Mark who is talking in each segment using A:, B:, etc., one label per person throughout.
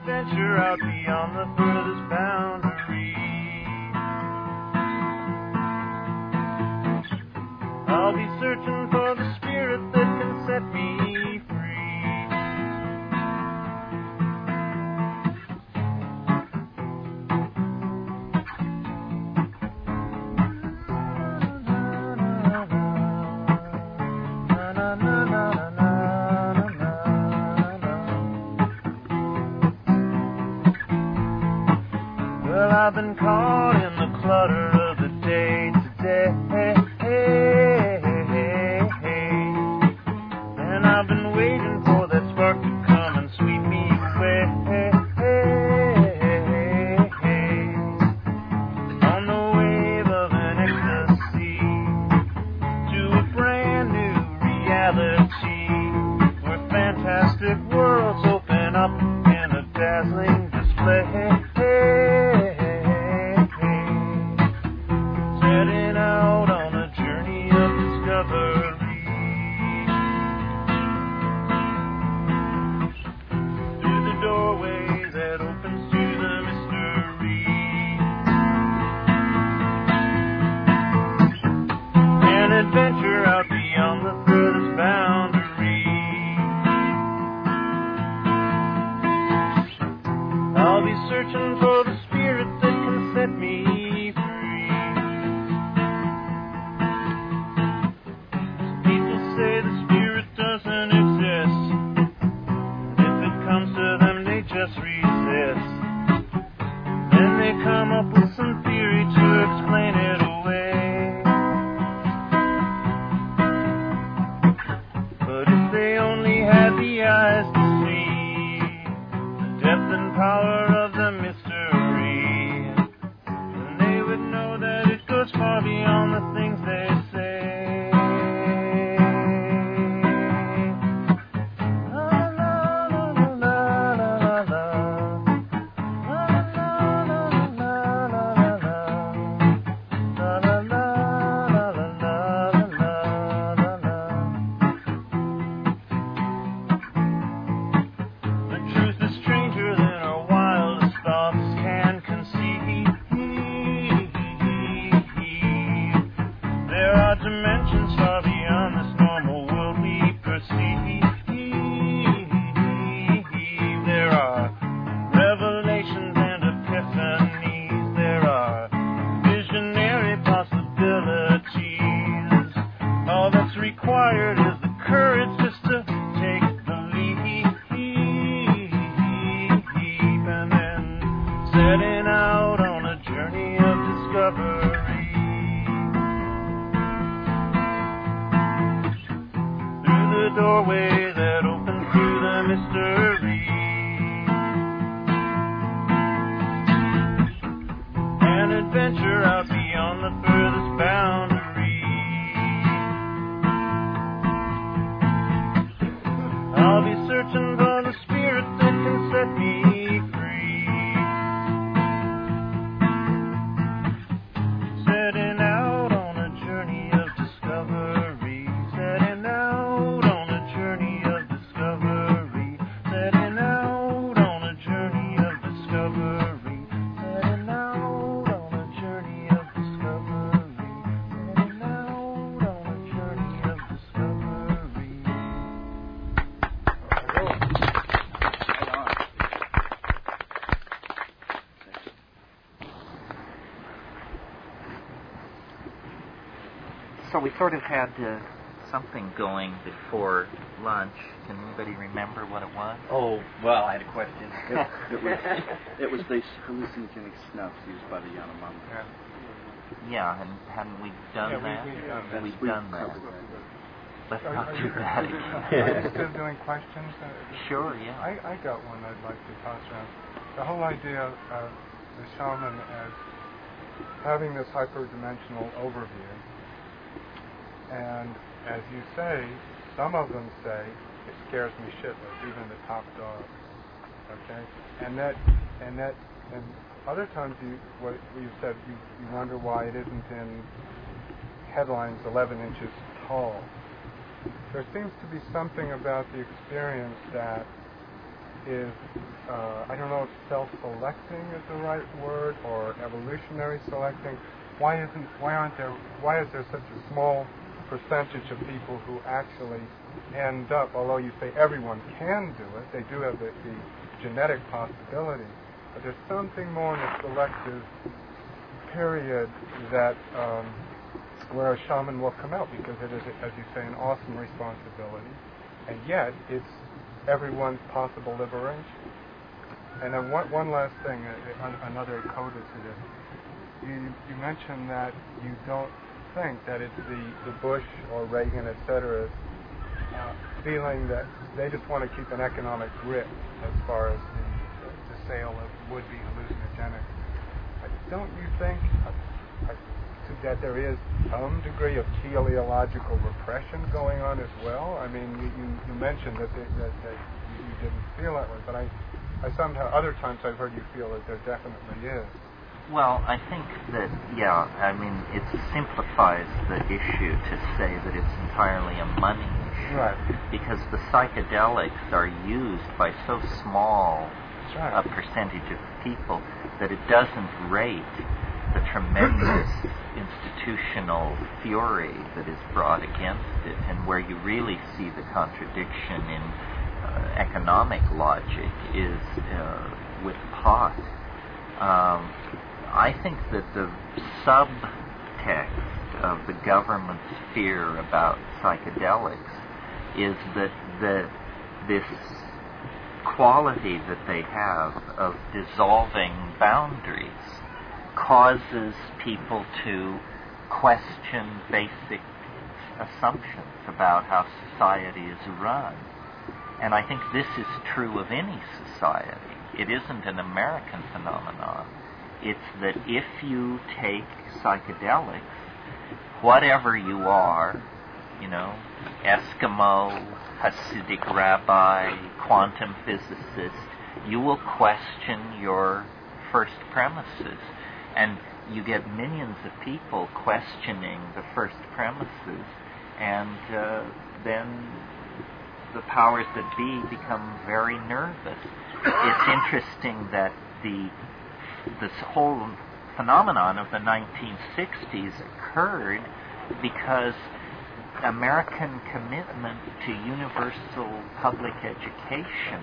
A: adventure out beyond the furthest boundary. I'll be searching for the spirit that can set me free. Well, I've been caught in the clutter of the day today, and I've been waiting for that spark to come and sweep me away. On the wave of an ecstasy to a brand new reality, where fantastic worlds open up in a dazzling display. Setting out on a journey of discovery, through the doorway that opens to the mystery. An adventure out beyond the furthest boundary. I'll be searching for the spirit that can set me free. People say the spirit doesn't exist, and if it comes to them they just resist. Then they come up with some theory to explain it away. But if they only had the eyes to see the depth and power of the mystery, then they would know that it goes far beyond the things they say. La la la la la la la. La la la la la la la. La la la la la la la la. The truth is stranger than our wildest thoughts can conceive. There are dimensions far beyond this normal world we perceive. There are revelations and epiphanies. There are visionary possibilities. All that's required is the courage just to take the leap, and then setting out on a journey of discovery, through the doorway that opens to the mystery. An adventure out beyond the furthest boundary. I'll be searching for the spirit that can set me free. Setting out on a journey of discovery. Setting out on a journey of discovery. Setting out on a journey of discovery. Setting out on a journey of discovery. Setting out on a journey of discovery.
B: So we sort of had something going before lunch. Can anybody remember what it was?
C: Oh, well, I had a question. It was these hallucinogenic snuffs used by the Yanomami.
B: Yeah, and hadn't we done that? We've done that. Let's not do that again.
D: Are you still doing questions?
B: Sure, yeah.
D: I got one I'd like to toss around. The whole idea of the shaman as having this hyperdimensional overview. And as you say, some of them say, it scares me shitless, even the top dog. Okay? And other times you said you wonder why it isn't in headlines 11 inches tall. There seems to be something about the experience that is, I don't know if self-selecting is the right word or evolutionary selecting. Why is there such a small percentage of people who actually end up, although you say everyone can do it, they do have the genetic possibility, but there's something more in the selective period that where a shaman will come out, because it is, as you say, an awesome responsibility, and yet it's everyone's possible liberation. And then one last thing, another coda to this. You mentioned that you don't think that it's the Bush or Reagan, etc., feeling that they just want to keep an economic grip as far as the sale of would-be hallucinogenics. Don't you think that there is some degree of teleological repression going on as well? I mean, you mentioned that you didn't feel that way, but I somehow, other times I've heard you feel that there definitely is.
B: Well, I think that, it simplifies the issue to say that it's entirely a money issue.
D: Right.
B: Because the psychedelics are used by so small a percentage of people that it doesn't rate the tremendous institutional fury that is brought against it, and where you really see the contradiction in economic logic is with pot. I think that the subtext of the government's fear about psychedelics is that this quality that they have of dissolving boundaries causes people to question basic assumptions about how society is run. And I think this is true of any society. It isn't an American phenomenon. It's that if you take psychedelics, whatever you are, Eskimo, Hasidic rabbi, quantum physicist, you will question your first premises. And you get millions of people questioning the first premises, and then the powers that be become very nervous. It's interesting that this whole phenomenon of the 1960s occurred because American commitment to universal public education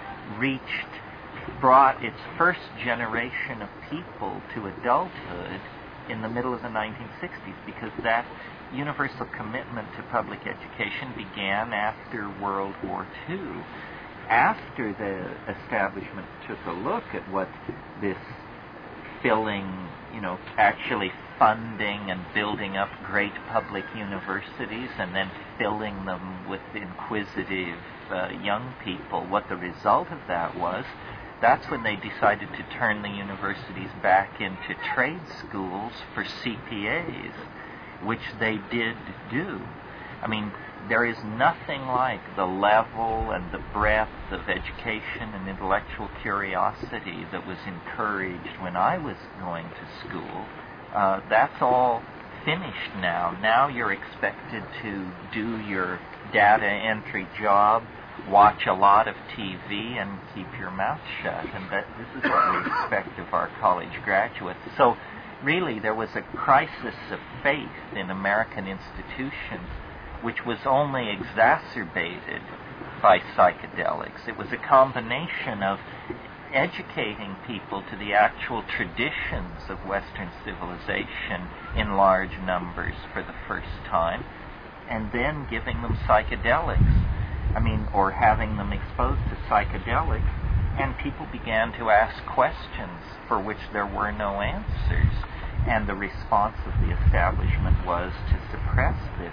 B: brought its first generation of people to adulthood in the middle of the 1960s, because that universal commitment to public education began after World War II. After the establishment took a look at what this filling, actually funding and building up great public universities and then filling them with inquisitive young people, what the result of that was, that's when they decided to turn the universities back into trade schools for CPAs, which they did do. I mean, there is nothing like the level and the breadth of education and intellectual curiosity that was encouraged when I was going to school. That's all finished now. Now you're expected to do your data entry job, watch a lot of TV, and keep your mouth shut. And this is what we expect of our college graduates. So really, there was a crisis of faith in American institutions, which was only exacerbated by psychedelics. It was a combination of educating people to the actual traditions of Western civilization in large numbers for the first time, and then giving them psychedelics. Or having them exposed to psychedelics, and people began to ask questions for which there were no answers. And the response of the establishment was to suppress this.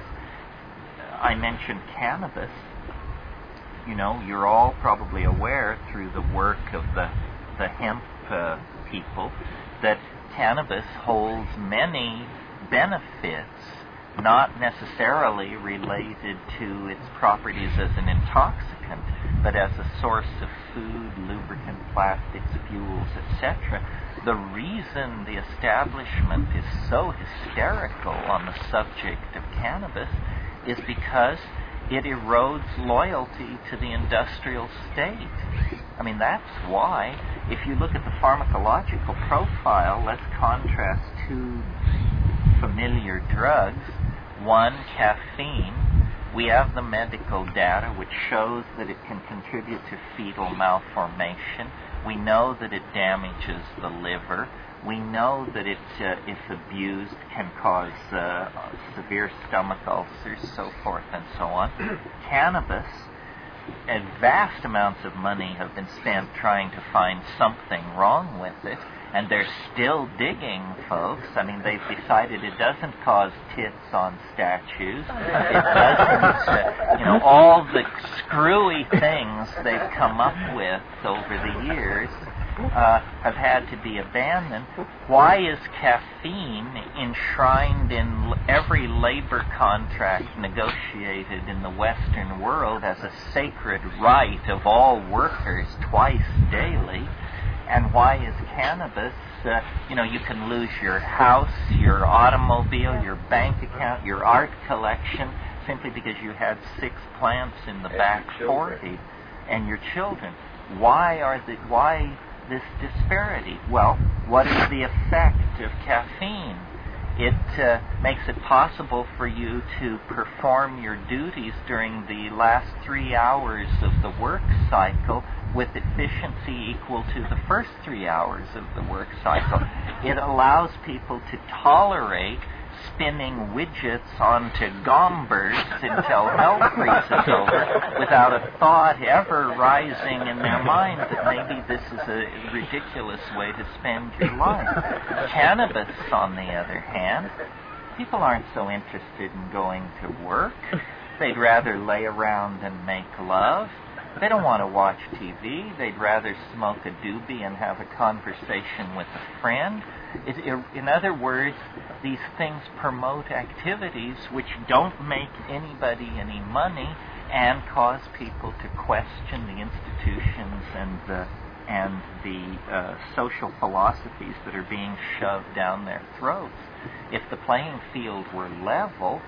B: I mentioned cannabis. You're all probably aware through the work of the hemp people that cannabis holds many benefits, not necessarily related to its properties as an intoxicant, but as a source of food, lubricant, plastics, fuels, etc. The reason the establishment is so hysterical on the subject of cannabis is because it erodes loyalty to the industrial state. I mean, that's why, if you look at the pharmacological profile, let's contrast two familiar drugs. One, caffeine. We have the medical data which shows that it can contribute to fetal malformation. We know that it damages the liver. We know that it, if abused, can cause severe stomach ulcers, so forth and so on. Cannabis, and vast amounts of money have been spent trying to find something wrong with it, and they're still digging, folks. I mean, they've decided it doesn't cause tits on statues. It doesn't, all the screwy things they've come up with over the years have had to be abandoned. Why is caffeine enshrined in every labor contract negotiated in the Western world as a sacred right of all workers twice daily? And why is cannabis, you can lose your house, your automobile, your bank account, your art collection, simply because you had 6 plants in the back 40, and your children. Why this disparity? Well, what is the effect of caffeine? It makes it possible for you to perform your duties during the last 3 hours of the work cycle with efficiency equal to the first 3 hours of the work cycle. It allows people to tolerate spinning widgets onto gombers until hell freezes over without a thought ever rising in their mind that maybe this is a ridiculous way to spend your life. Cannabis, on the other hand, people aren't so interested in going to work. They'd rather lay around and make love. They don't want to watch TV. They'd rather smoke a doobie and have a conversation with a friend. In other words, these things promote activities which don't make anybody any money and cause people to question the institutions and the social philosophies that are being shoved down their throats. If the playing field were level,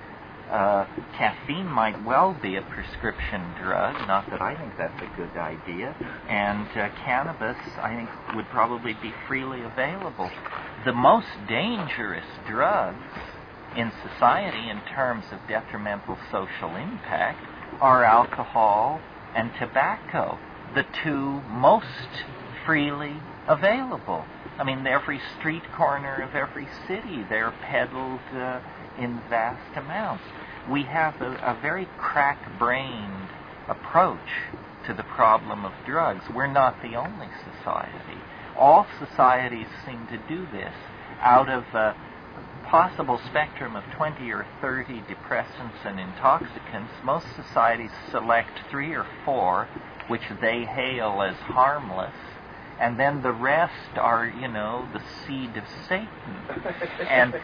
B: caffeine might well be a prescription drug, not that I think that's a good idea, and cannabis, I think, would probably be freely available. The most dangerous drugs in society in terms of detrimental social impact are alcohol and tobacco, the two most freely available. I mean, every street corner of every city, they're peddled in vast amounts. We have a very crack-brained approach to the problem of drugs. We're not the only society. All societies seem to do this. Out of a possible spectrum of 20 or 30 depressants and intoxicants, most societies select 3 or 4 which they hail as harmless, and then the rest are, the seed of Satan. And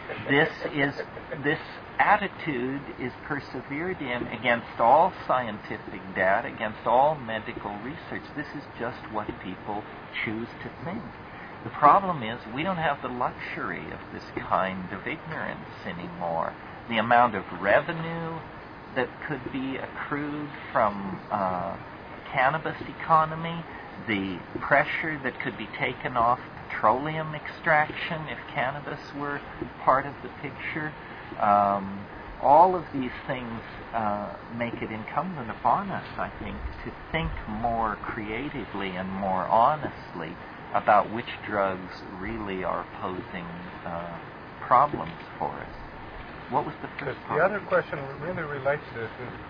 B: this attitude is persevered in against all scientific data, against all medical research. This is just what people choose to think. The problem is we don't have the luxury of this kind of ignorance anymore. The amount of revenue that could be accrued from cannabis economy, the pressure that could be taken off petroleum extraction if cannabis were part of the picture. All of these things make it incumbent upon us, I think, to think more creatively and more honestly about which drugs really are posing problems for us. What was the first part?
D: The other question really relates to this is,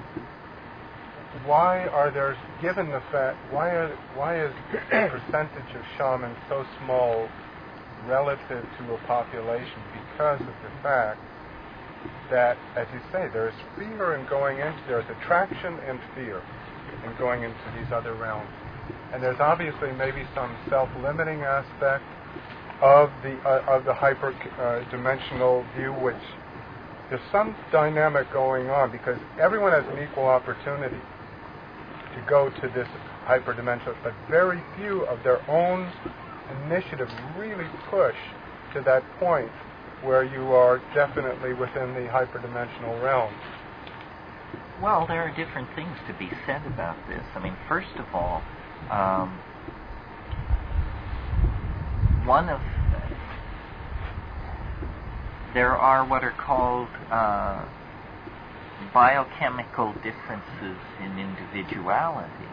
D: why are there, given the fact, why is the percentage of shamans so small relative to a population? Because of the fact that, as you say, there's fear in going into, there's attraction and fear in going into these other realms. And there's obviously maybe some self-limiting aspect of the hyper-dimensional view, which there's some dynamic going on because everyone has an equal opportunity to go to this hyperdimensional, but very few of their own initiative really push to that point where you are definitely within the hyperdimensional realm.
B: Well, there are different things to be said about this. I mean, first of all, there are what are called biochemical differences in individuality,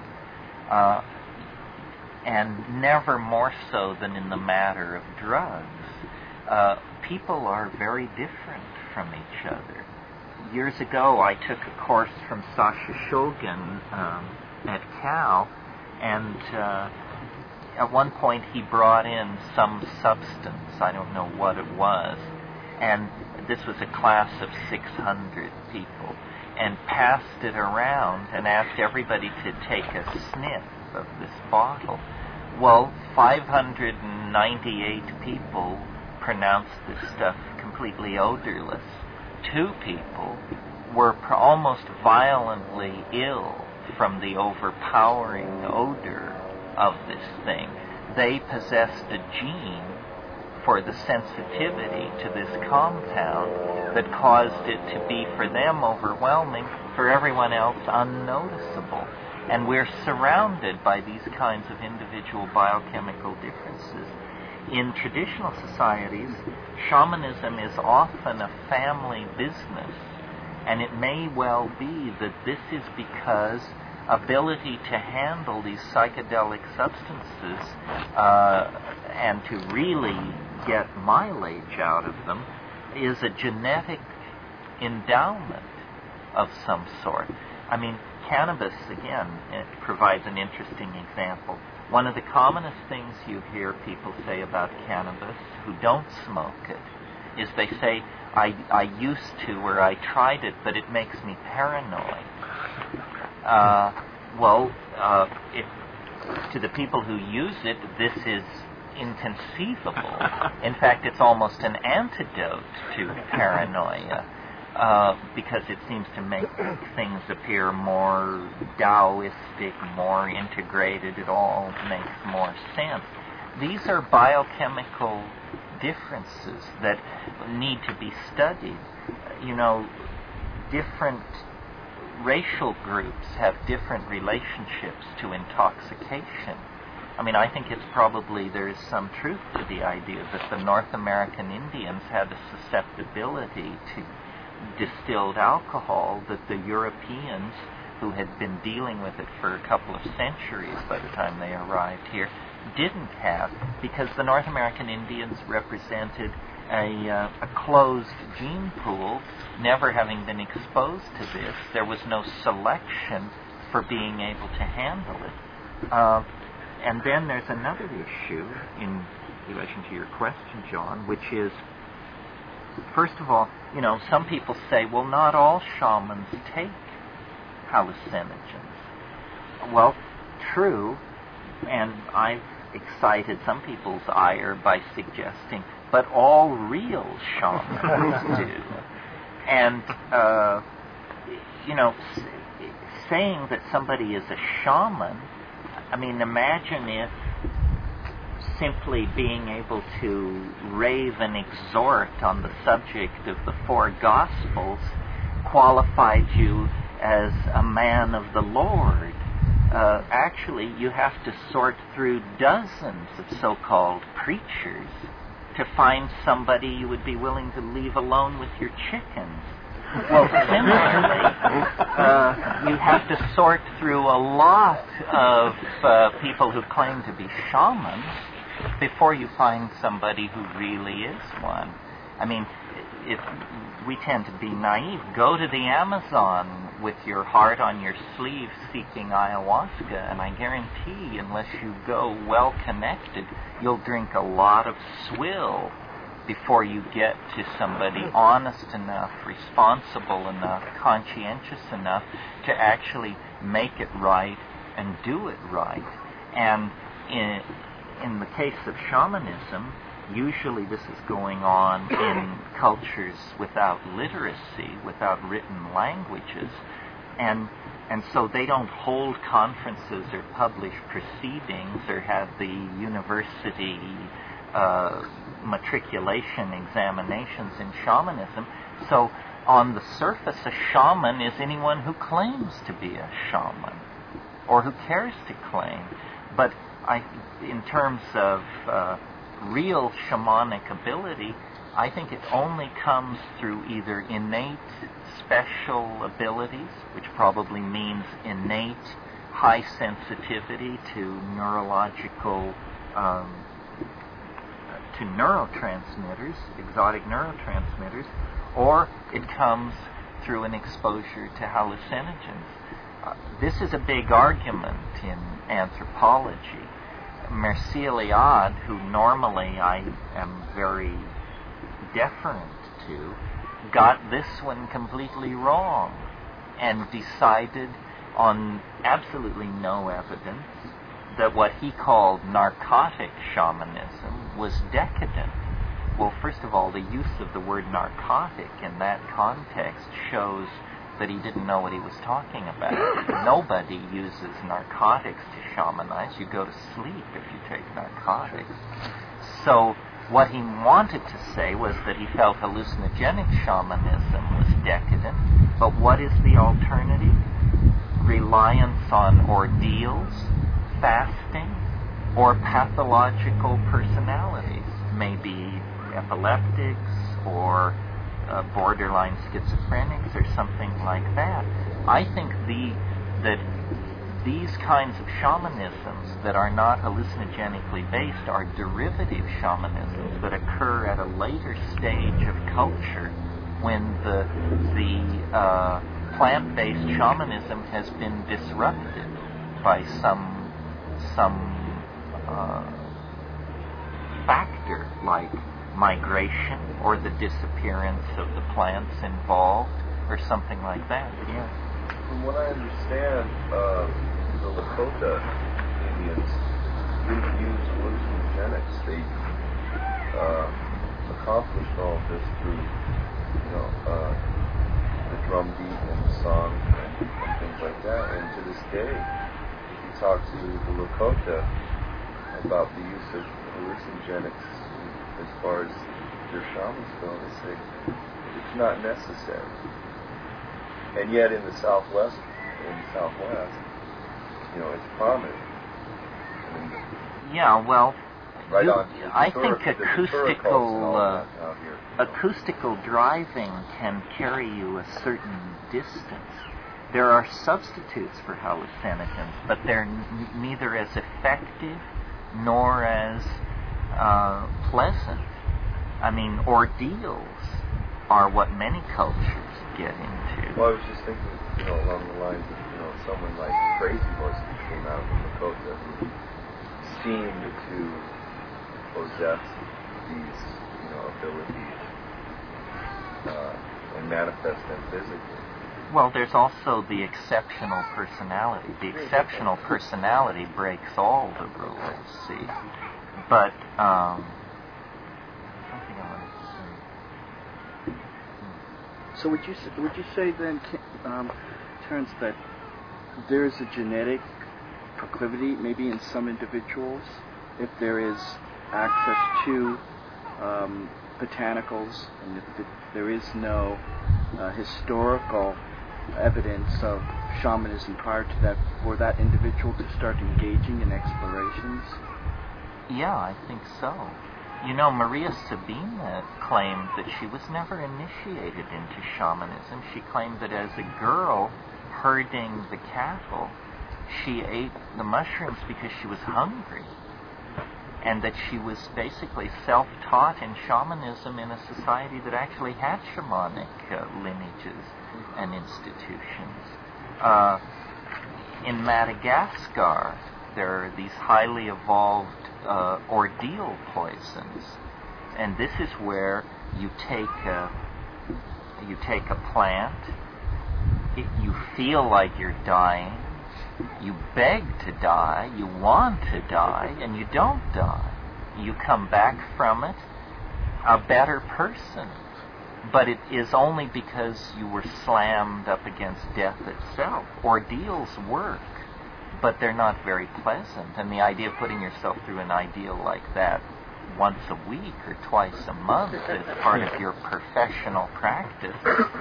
B: and never more so than in the matter of drugs. People are very different from each other. Years ago, I took a course from Sasha Shulgin at Cal, and at one point he brought in some substance, I don't know what it was, and this was a class of 600 people, and passed it around and asked everybody to take a sniff of this bottle. Well, 598 people pronounced this stuff completely odorless. 2 people were almost violently ill from the overpowering odor of this thing. They possessed a gene for the sensitivity to this compound that caused it to be, for them, overwhelming, for everyone else, unnoticeable. And we're surrounded by these kinds of individual biochemical differences. In traditional societies, shamanism is often a family business, and it may well be that this is because ability to handle these psychedelic substances and to really get mileage out of them is a genetic endowment of some sort. I mean, cannabis, again, it provides an interesting example. One of the commonest things you hear people say about cannabis who don't smoke it is they say, I used to, or I tried it, but it makes me paranoid. To the people who use it, this is inconceivable. In fact, it's almost an antidote to paranoia, because it seems to make things appear more Taoistic, more integrated. It all makes more sense. These are biochemical differences that need to be studied. You know, different racial groups have different relationships to intoxication. I mean, I think there is some truth to the idea that the North American Indians had a susceptibility to distilled alcohol that the Europeans, who had been dealing with it for a couple of centuries by the time they arrived here, didn't have, because the North American Indians represented a closed gene pool, never having been exposed to this. There was no selection for being able to handle it. And then there's another issue in relation to your question, John, which is, first of all, you know, some people say, well, not all shamans take hallucinogens. Well, true, and I've excited some people's ire by suggesting, but all real shamans do. And, you know, saying that somebody is a shaman, I mean, imagine if simply being able to rave and exhort on the subject of the 4 Gospels qualified you as a man of the Lord. Actually, you have to sort through dozens of so-called preachers to find somebody you would be willing to leave alone with your chickens. Well, similarly, you have to sort through a lot of people who claim to be shamans before you find somebody who really is one. I mean, if we tend to be naive, go to the Amazon with your heart on your sleeve seeking ayahuasca, and I guarantee, unless you go well connected, you'll drink a lot of swill before you get to somebody honest enough, responsible enough, conscientious enough to actually make it right and do it right. And in the case of shamanism, usually this is going on in cultures without literacy, without written languages, and so they don't hold conferences or publish proceedings or have the university matriculation examinations in shamanism. So on the surface, a shaman is anyone who claims to be a shaman or who cares to claim. But in terms of real shamanic ability, I think it only comes through either innate special abilities, which probably means innate high sensitivity to neurological, to neurotransmitters, exotic neurotransmitters, or it comes through an exposure to hallucinogens. This is a big argument in anthropology. Mircea Eliade, who normally I am very deferent to, got this one completely wrong and decided on absolutely no evidence that what he called narcotic shamanism was decadent. Well, first of all, the use of the word narcotic in that context shows that he didn't know what he was talking about. Nobody uses narcotics to shamanize. You go to sleep if you take narcotics. So what he wanted to say was that he felt hallucinogenic shamanism was decadent, but what is the alternative? Reliance on ordeals, fasting, or pathological personalities, maybe epileptics or borderline schizophrenics or something like that. I think that these kinds of shamanisms that are not hallucinogenically based are derivative shamanisms that occur at a later stage of culture when the plant-based shamanism has been disrupted by some factor like migration or the disappearance of the plants involved or something like that. Yeah.
C: From what I understand, the Lakota Indians didn't use hallucinogenics. They accomplished all of this through, the drum beat and the song and things like that. And to this day, if you talk to the Lakota about the use of hallucinogenics as far as their shamans go, they say it's not necessary. And yet in the Southwest, it's prominent. I mean,
B: yeah, well,
C: right on.
B: I think acoustical driving can carry you a certain distance. There are substitutes for hallucinogens, but they're neither as effective nor as pleasant. I mean, ordeals are what many cultures get into.
C: Well, I was just thinking, along the lines of, someone like Crazy Horse who came out from Lakota who seemed to possess these, abilities and manifest them physically.
B: Well, there's also the exceptional personality. The exceptional personality breaks all the rules, see. But, something I wanted to say.
E: So would you say then, Terence, that there is a genetic proclivity, maybe in some individuals, if there is access to botanicals, and if there is no historical evidence of shamanism prior to that, for that individual to start engaging in explorations?
B: Yeah, I think so. Maria Sabina claimed that she was never initiated into shamanism. She claimed that as a girl herding the cattle, she ate the mushrooms because she was hungry, and that she was basically self-taught in shamanism in a society that actually had shamanic lineages and institutions. In Madagascar, there are these highly evolved ordeal poisons, and this is where you take a plant, you feel like you're dying, you beg to die, you want to die, and you don't die. You come back from it a better person, but it is only because you were slammed up against death itself. Ordeals work, but they're not very pleasant, and the idea of putting yourself through an ideal like that once a week or twice a month as part of your professional practice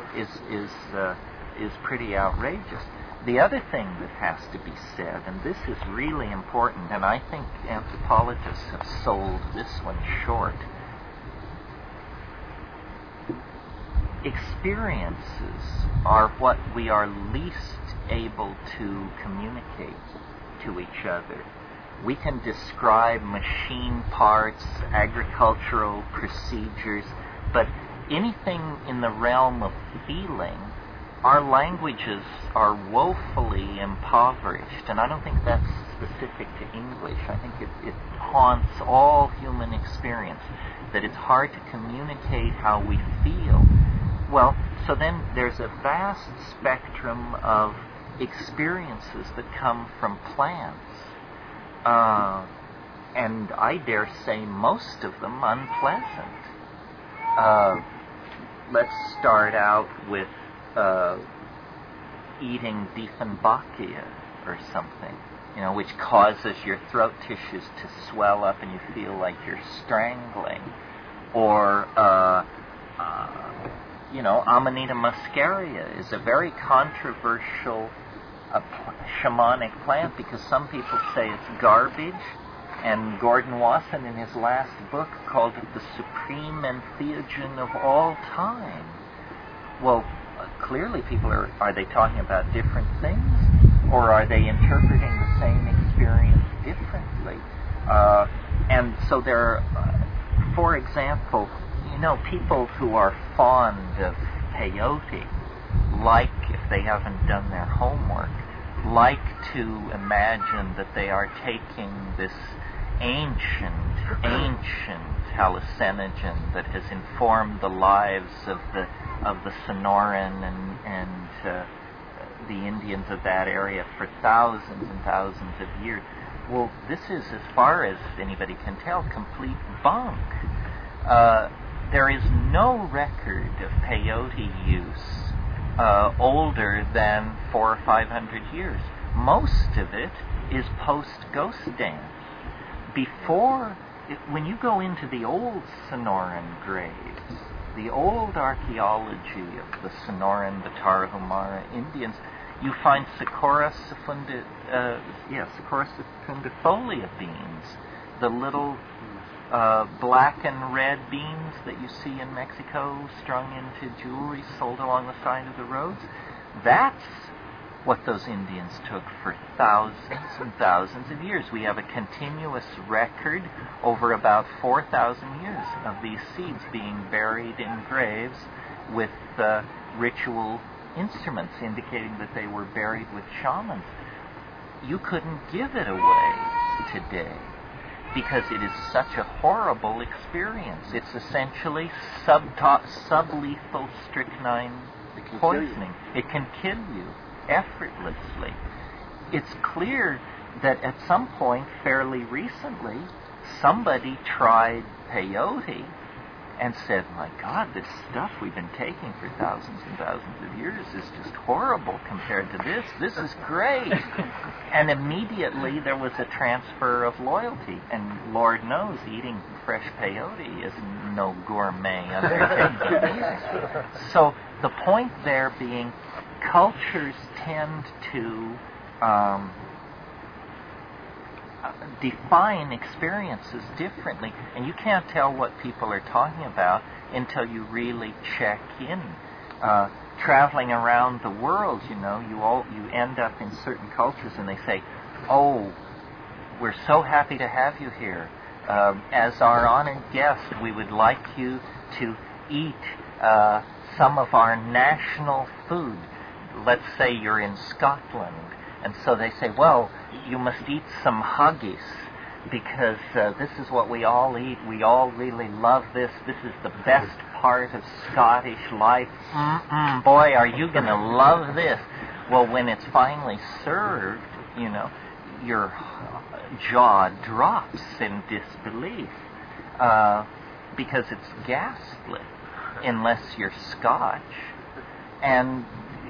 B: is pretty outrageous. The other thing that has to be said, and this is really important, and I think anthropologists have sold this one short. Experiences are what we are least able to communicate to each other. We can describe machine parts, agricultural procedures, but anything in the realm of feeling, our languages are woefully impoverished, and I don't think that's specific to English. I think it haunts all human experience, that it's hard to communicate how we feel. Well, so then there's a vast spectrum of experiences that come from plants. And I dare say most of them unpleasant. Let's start out with eating Dieffenbachia or something, which causes your throat tissues to swell up and you feel like you're strangling. Or, Amanita muscaria is a very controversial shamanic plant because some people say it's garbage, and Gordon Wasson in his last book called it the supreme entheogen of all time. Well, clearly people are they talking about different things, or are they interpreting the same experience differently? And so there are, for example, people who are fond of peyote, like, if they haven't done their homework, like to imagine that they are taking this ancient hallucinogen that has informed the lives of the Sonoran and the Indians of that area for thousands and thousands of years. Well, this is, as far as anybody can tell, complete bunk. There is no record of peyote use older than 400 or 500 years. Most of it is post-ghost dance. When you go into the old Sonoran graves, the old archaeology of the Sonoran, the Tarahumara Indians, you find Socorus secundifolia beans, the little black and red beans that you see in Mexico strung into jewelry sold along the side of the roads. That's what those Indians took for thousands and thousands of years. We have a continuous record over about 4,000 years of these seeds being buried in graves with ritual instruments indicating that they were buried with shamans. You couldn't give it away today, because it is such a horrible experience. It's essentially sublethal strychnine poisoning. It can kill you effortlessly. It's clear that at some point, fairly recently, somebody tried peyote and said, my God, this stuff we've been taking for thousands and thousands of years is just horrible compared to this. This is great. And immediately there was a transfer of loyalty. And Lord knows, eating fresh peyote is no gourmet undertaking either. So the point there being, cultures tend to define experiences differently, and you can't tell what people are talking about until you really check in. Traveling around the world, you end up in certain cultures and they say, oh, we're so happy to have you here. As our honored guest, we would like you to eat some of our national food. Let's say you're in Scotland, and so they say, well, you must eat some haggis, because this is what we all eat. We all really love this. This is the best part of Scottish life. Boy, are you going to love this. Well, when it's finally served, your jaw drops in disbelief, because it's ghastly, unless you're Scotch. And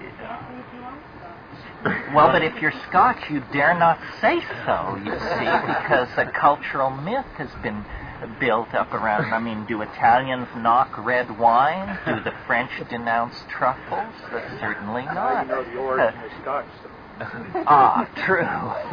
B: well, but if you're Scotch, you dare not say so, you see, because a cultural myth has been built up around. I mean, do Italians knock red wine? Do the French denounce truffles? Certainly not.
F: You know the origin is Scotch.
B: True.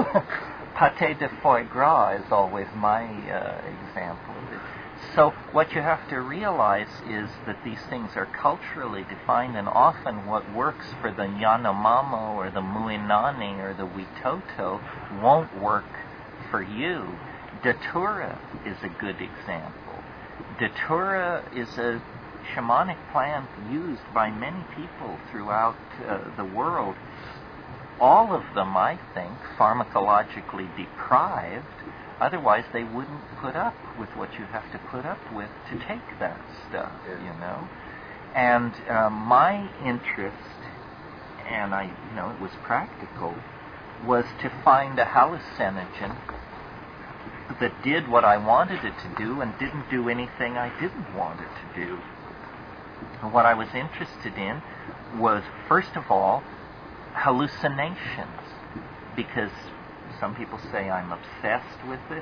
B: Pâté de foie gras is always my example of it. So what you have to realize is that these things are culturally defined, and often what works for the Yanomamo or the Muinani or the Witoto won't work for you. Datura is a good example. Datura is a shamanic plant used by many people throughout the world. All of them, I think, pharmacologically deprived. Otherwise, they wouldn't put up with what you have to put up with to take that stuff, you know. And my interest, and it was practical, was to find a hallucinogen that did what I wanted it to do and didn't do anything I didn't want it to do. And what I was interested in was, first of all, hallucinations, because some people say I'm obsessed with it.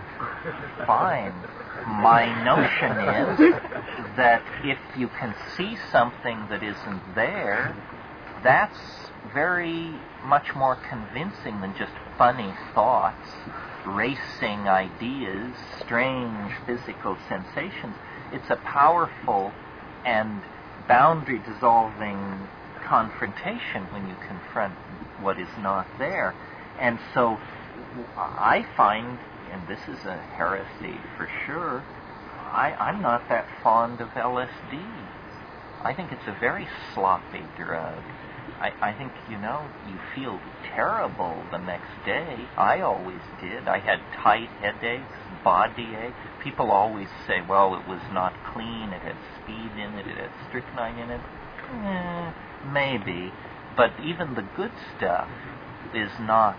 B: Fine. My notion is that if you can see something that isn't there, that's very much more convincing than just funny thoughts, racing ideas, strange physical sensations. It's a powerful and boundary-dissolving confrontation when you confront what is not there. And so I find, and this is a heresy for sure, I'm not that fond of LSD. I think it's a very sloppy drug. I think, you feel terrible the next day. I always did. I had tight headaches, body ache. People always say, well, it was not clean, it had speed in it, it had strychnine in it. Maybe. But even the good stuff is not,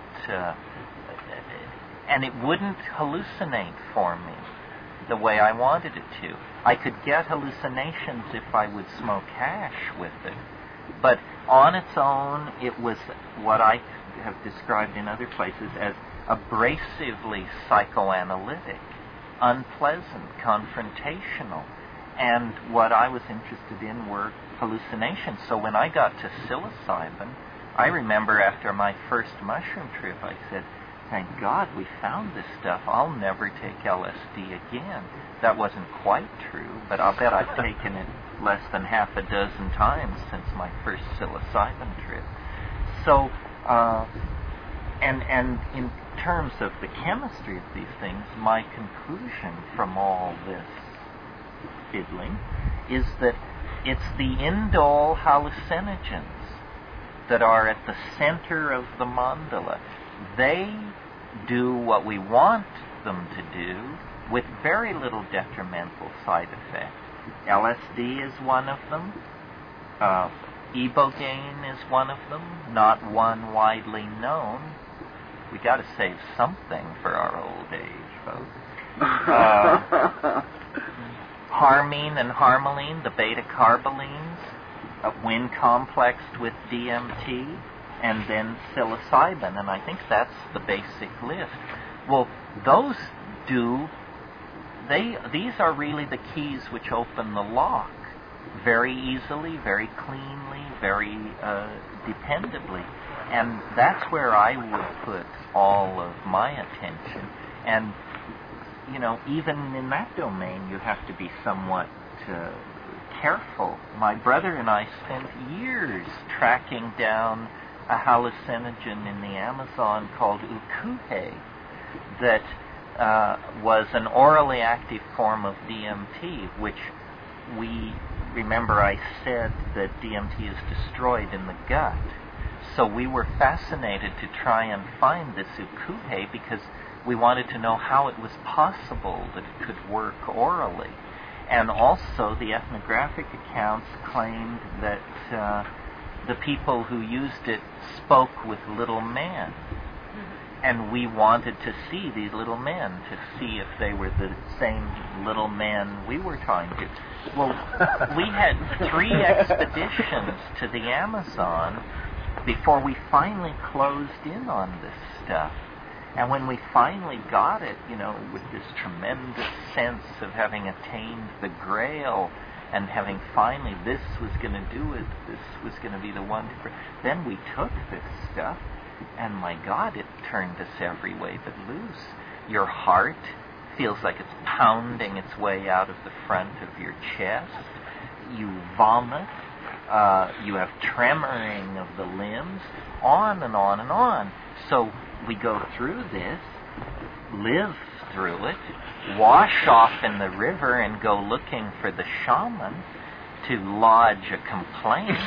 B: and it wouldn't hallucinate for me the way I wanted it to. I could get hallucinations if I would smoke hash with it. But on its own, it was what I have described in other places as abrasively psychoanalytic, unpleasant, confrontational. And what I was interested in were hallucinations. So when I got to psilocybin, I remember after my first mushroom trip, I said, thank God we found this stuff. I'll never take LSD again. That wasn't quite true, but I'll bet I've taken it less than half a dozen times since my first psilocybin trip. So, and in terms of the chemistry of these things, my conclusion from all this fiddling is that it's the indole hallucinogens that are at the center of the mandala. They do what we want them to do with very little detrimental side effect. LSD is one of them. Ibogaine is one of them, not one widely known. We got to save something for our old age, folks. Harmine and harmaline, the beta-carbolines, when complexed with DMT, and then psilocybin, and I think that's the basic list. Well, these are really the keys which open the lock very easily, very cleanly, very dependably. And that's where I would put all of my attention. And, even in that domain, you have to be somewhat careful. My brother and I spent years tracking down a hallucinogen in the Amazon called ukuhe that was an orally active form of DMT, which remember I said that DMT is destroyed in the gut. So we were fascinated to try and find this ukuhe because we wanted to know how it was possible that it could work orally. And also the ethnographic accounts claimed that the people who used it spoke with little men. And we wanted to see these little men, to see if they were the same little men we were trying to. Well, we had 3 expeditions to the Amazon before we finally closed in on this stuff. And when we finally got it, with this tremendous sense of having attained the Grail and having finally, this was going to do it, this was going to be the one then we took this stuff, and my God, it turned us every way but loose. Your heart feels like it's pounding its way out of the front of your chest. You vomit. You have tremoring of the limbs, on and on and on. So we go through this, live through it, wash off in the river and go looking for the shaman to lodge a complaint.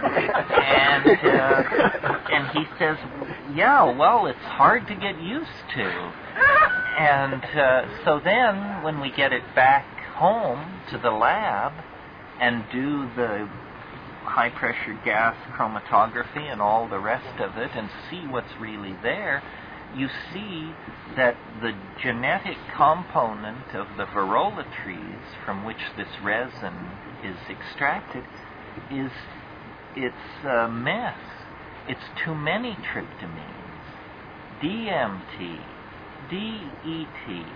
B: And he says, yeah, well, it's hard to get used to. And so then when we get it back home to the lab and do the high-pressure gas chromatography and all the rest of it and see what's really there, you see that the genetic component of the Varroa trees from which this resin is extracted it's a mess. It's too many tryptamines. DMT, DET,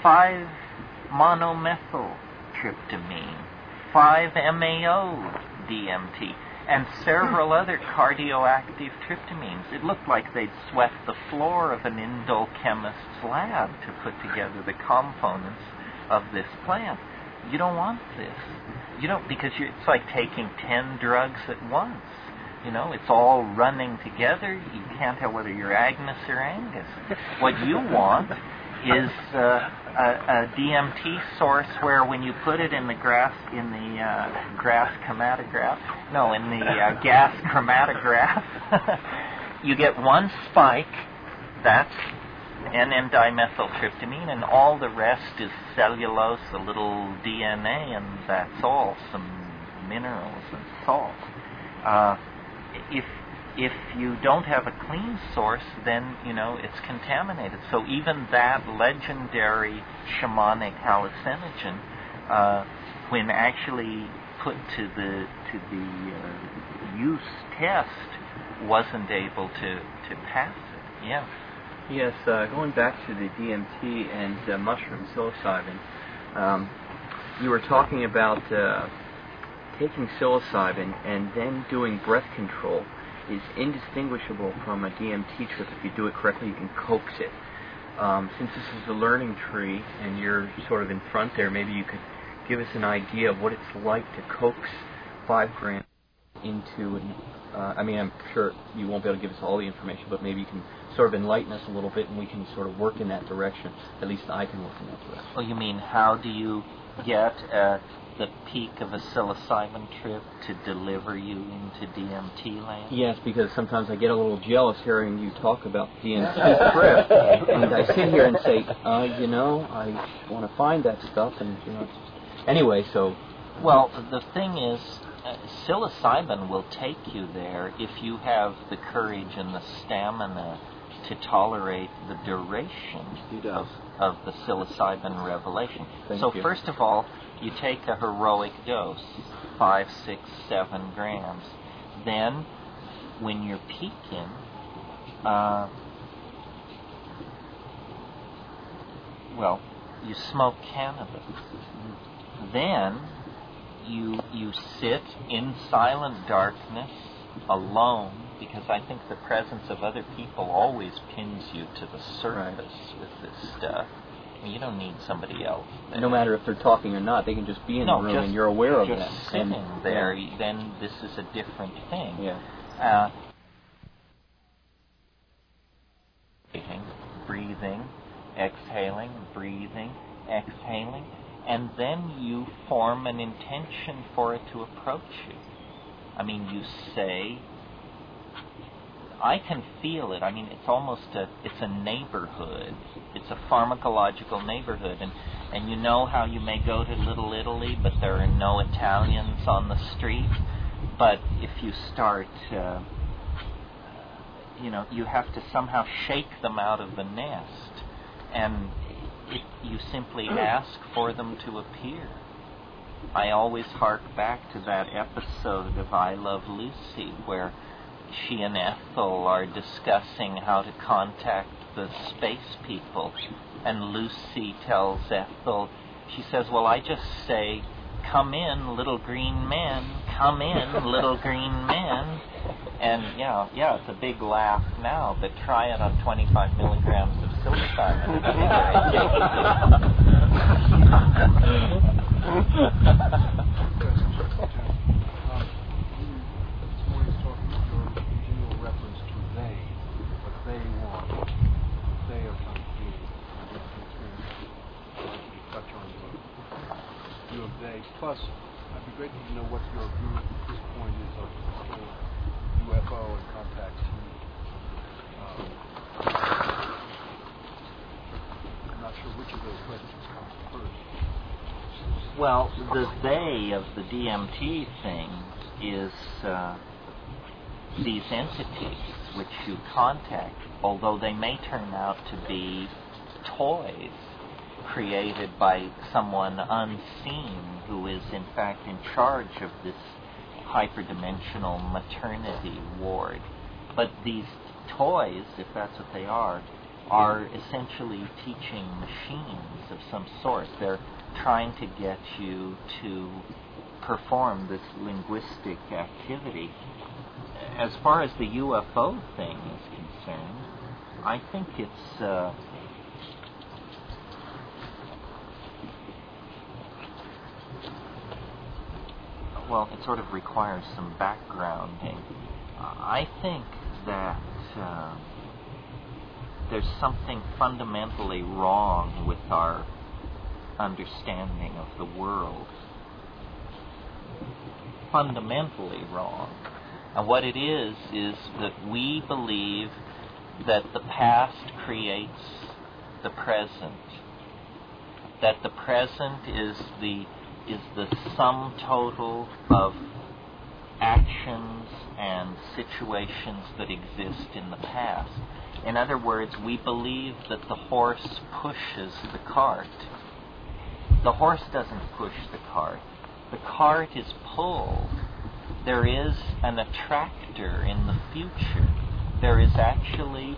B: 5-monomethyltryptamine, 5-MAO DMT, and several other cardioactive tryptamines. It looked like they'd swept the floor of an Indol chemist's lab to put together the components of this plant. You don't want this. You don't, because it's like taking 10 drugs at once. It's all running together. You can't tell whether you're Agnes or Angus. What you want is a DMT source where when you put it in the gas chromatograph, you get one spike, that's N-dimethyltryptamine, and all the rest is cellulose, a little DNA, and that's all, some minerals and salt. If you don't have a clean source, then, it's contaminated. So even that legendary shamanic hallucinogen, when actually put to the use test, wasn't able to pass it. Yeah.
F: Yes, going back to the DMT and mushroom psilocybin, you were talking about taking psilocybin and then doing breath control is indistinguishable from a DMT trip. If you do it correctly, you can coax it. Since this is a learning tree and you're sort of in front there, maybe you could give us an idea of what it's like to coax 5 grams into an... I'm sure you won't be able to give us all the information, but maybe you can sort of enlighten us a little bit and we can sort of work in that direction. At least I can work in that direction.
B: Oh, you mean how do you get the peak of a psilocybin trip to deliver you into DMT land?
F: Yes, because sometimes I get a little jealous hearing you talk about DMT trip, and I sit here and say, I want to find that stuff, and anyway, so...
B: Well, the thing is, psilocybin will take you there if you have the courage and the stamina to tolerate the duration of the psilocybin revelation.
F: Thank you.
B: First of all, you take a heroic dose, 5, 6, 7 grams. Then, when you're peaking, you smoke cannabis. Then, you sit in silent darkness, alone, because I think the presence of other people always pins you to the surface with this stuff. You don't need somebody else there.
F: No matter if they're talking or not, they can just be in the room and you're aware of that.
B: Just sitting there, then this is a different thing.
F: Yeah.
B: Breathing, exhaling, breathing, exhaling, and then you form an intention for it to approach you. You say, I can feel it. It's almost it's a neighborhood. It's a pharmacological neighborhood. And you know how you may go to Little Italy, but there are no Italians on the street. But if you start, you have to somehow shake them out of the nest. And you simply ask for them to appear. I always hark back to that episode of I Love Lucy where she and Ethel are discussing how to contact the space people. And Lucy tells Ethel, she says, well, I just say, come in, little green men, come in, little green men. And yeah, it's a big laugh now, but try it on 25 milligrams of psilocybin.
G: Plus, I'd be grateful to know what your view at this point is of the whole UFO and contactee. I'm not sure which of those questions comes first.
B: Well, the they of the DMT thing is these entities which you contact, although they may turn out to be toys created by someone unseen who is in fact in charge of this hyperdimensional maternity ward. But these toys, if that's what they are essentially teaching machines of some sort. They're trying to get you to perform this linguistic activity. As far as the UFO thing is concerned, I think it's well, it sort of requires some backgrounding. I think that there's something fundamentally wrong with our understanding of the world. Fundamentally wrong. And what it is that we believe that the past creates the present. That the present is the sum total of actions and situations that exist in the past. In other words, we believe that the horse pushes the cart. The horse doesn't push the cart. The cart is pulled. There is an attractor in the future. There is actually,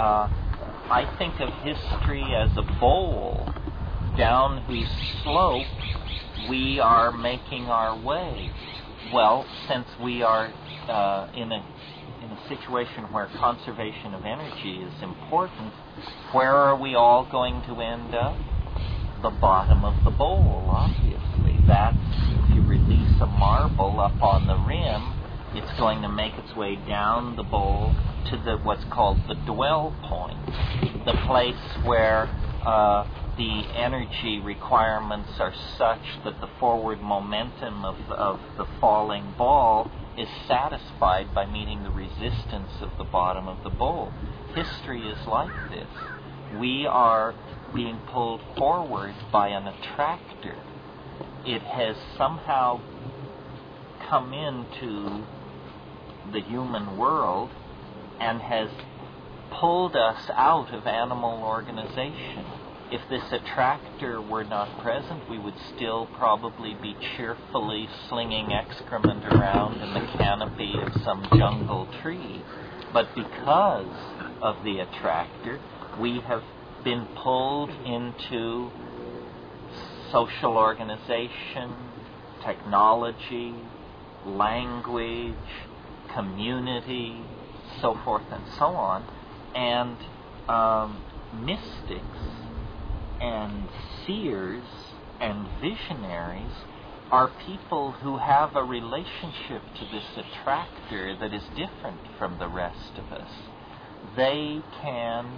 B: I think of history as a bowl down whose slope we are making our way. Well, since we are in a situation where conservation of energy is important, where are we all going to end up? The bottom of the bowl, obviously. That's, if you release a marble up on the rim, it's going to make its way down the bowl to what's called the dwell point, the place where the energy requirements are such that the forward momentum of the falling ball is satisfied by meeting the resistance of the bottom of the bowl. History is like this. We are being pulled forward by an attractor. It has somehow come into the human world and has pulled us out of animal organization. If this attractor were not present, we would still probably be cheerfully slinging excrement around in the canopy of some jungle tree. But because of the attractor, we have been pulled into social organization, technology, language, community, so forth and so on. And mystics and seers and visionaries are people who have a relationship to this attractor that is different from the rest of us. They can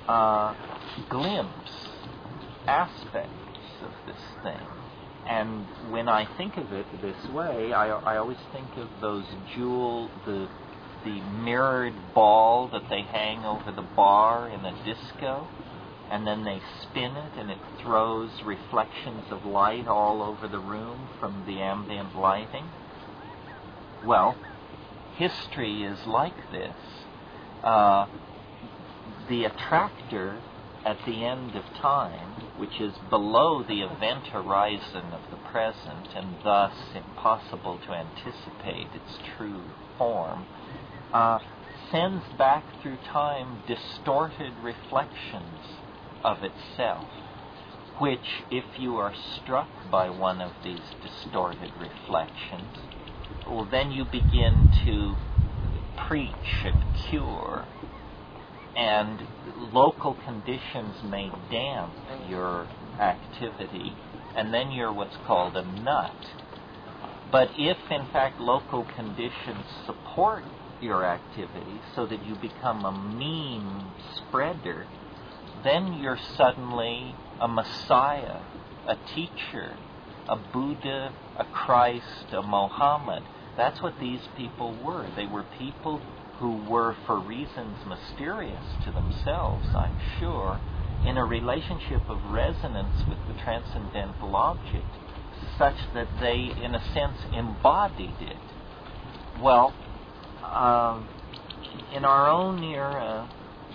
B: glimpse aspects of this thing. And when I think of it this way, I always think of those the mirrored ball that they hang over the bar in a disco, and then they spin it and it throws reflections of light all over the room from the ambient lighting. Well, history is like this. The attractor at the end of time, which is below the event horizon of the present and thus impossible to anticipate its true form, sends back through time distorted reflections of itself, which, if you are struck by one of these distorted reflections, well, then you begin to preach and cure, and local conditions may damp your activity, and then you're what's called a nut. But if, in fact, local conditions support your activity so that you become a meme spreader, then you're suddenly a Messiah, a teacher, a Buddha, a Christ, a Mohammed. That's what these people were. They were people who were, for reasons mysterious to themselves, I'm sure, in a relationship of resonance with the transcendental object, such that they, in a sense, embodied it. Well, in our own era,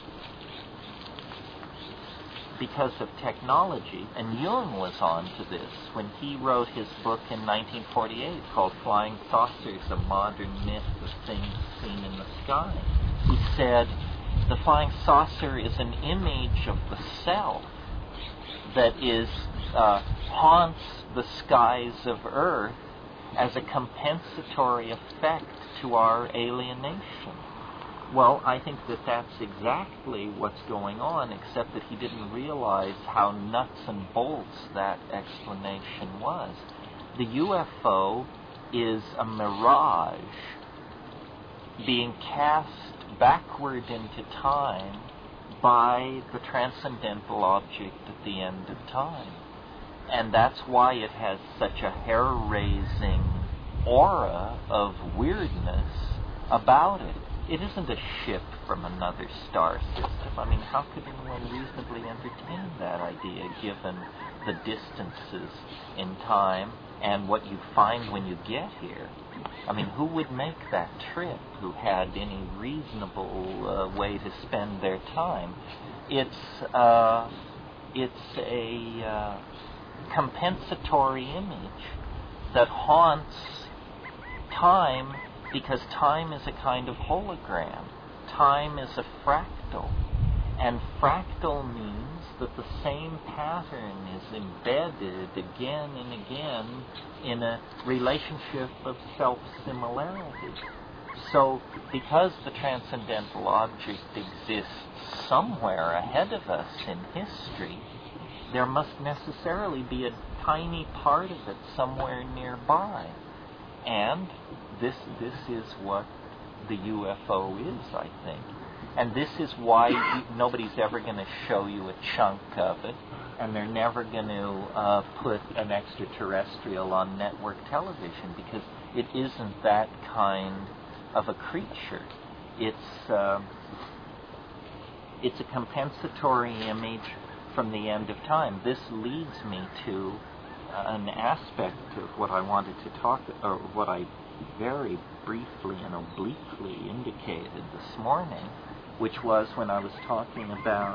B: because of technology, and Jung was on to this when he wrote his book in 1948 called Flying Saucers, A Modern Myth of Things Seen in the Sky. He said, the flying saucer is an image of the self that haunts the skies of Earth as a compensatory effect to our alienation. Well, I think that that's exactly what's going on, except that he didn't realize how nuts and bolts that explanation was. The UFO is a mirage being cast backward into time by the transcendental object at the end of time. And that's why it has such a hair-raising aura of weirdness about it. It isn't a ship from another star system. I mean, how could anyone reasonably entertain that idea, given the distances in time and what you find when you get here? I mean, who would make that trip who had any reasonable way to spend their time? It's a compensatory image that haunts time, because time is a kind of hologram. Time is a fractal. And fractal means that the same pattern is embedded again and again in a relationship of self-similarity. So, because the transcendental object exists somewhere ahead of us in history, there must necessarily be a tiny part of it somewhere nearby. And this is what the UFO is, I think. And this is why nobody's ever going to show you a chunk of it, and they're never going to put an extraterrestrial on network television, because it isn't that kind of a creature. It's a compensatory image from the end of time. This leads me to an aspect of what I wanted to talk, or what I very briefly and obliquely indicated this morning, which was when I was talking about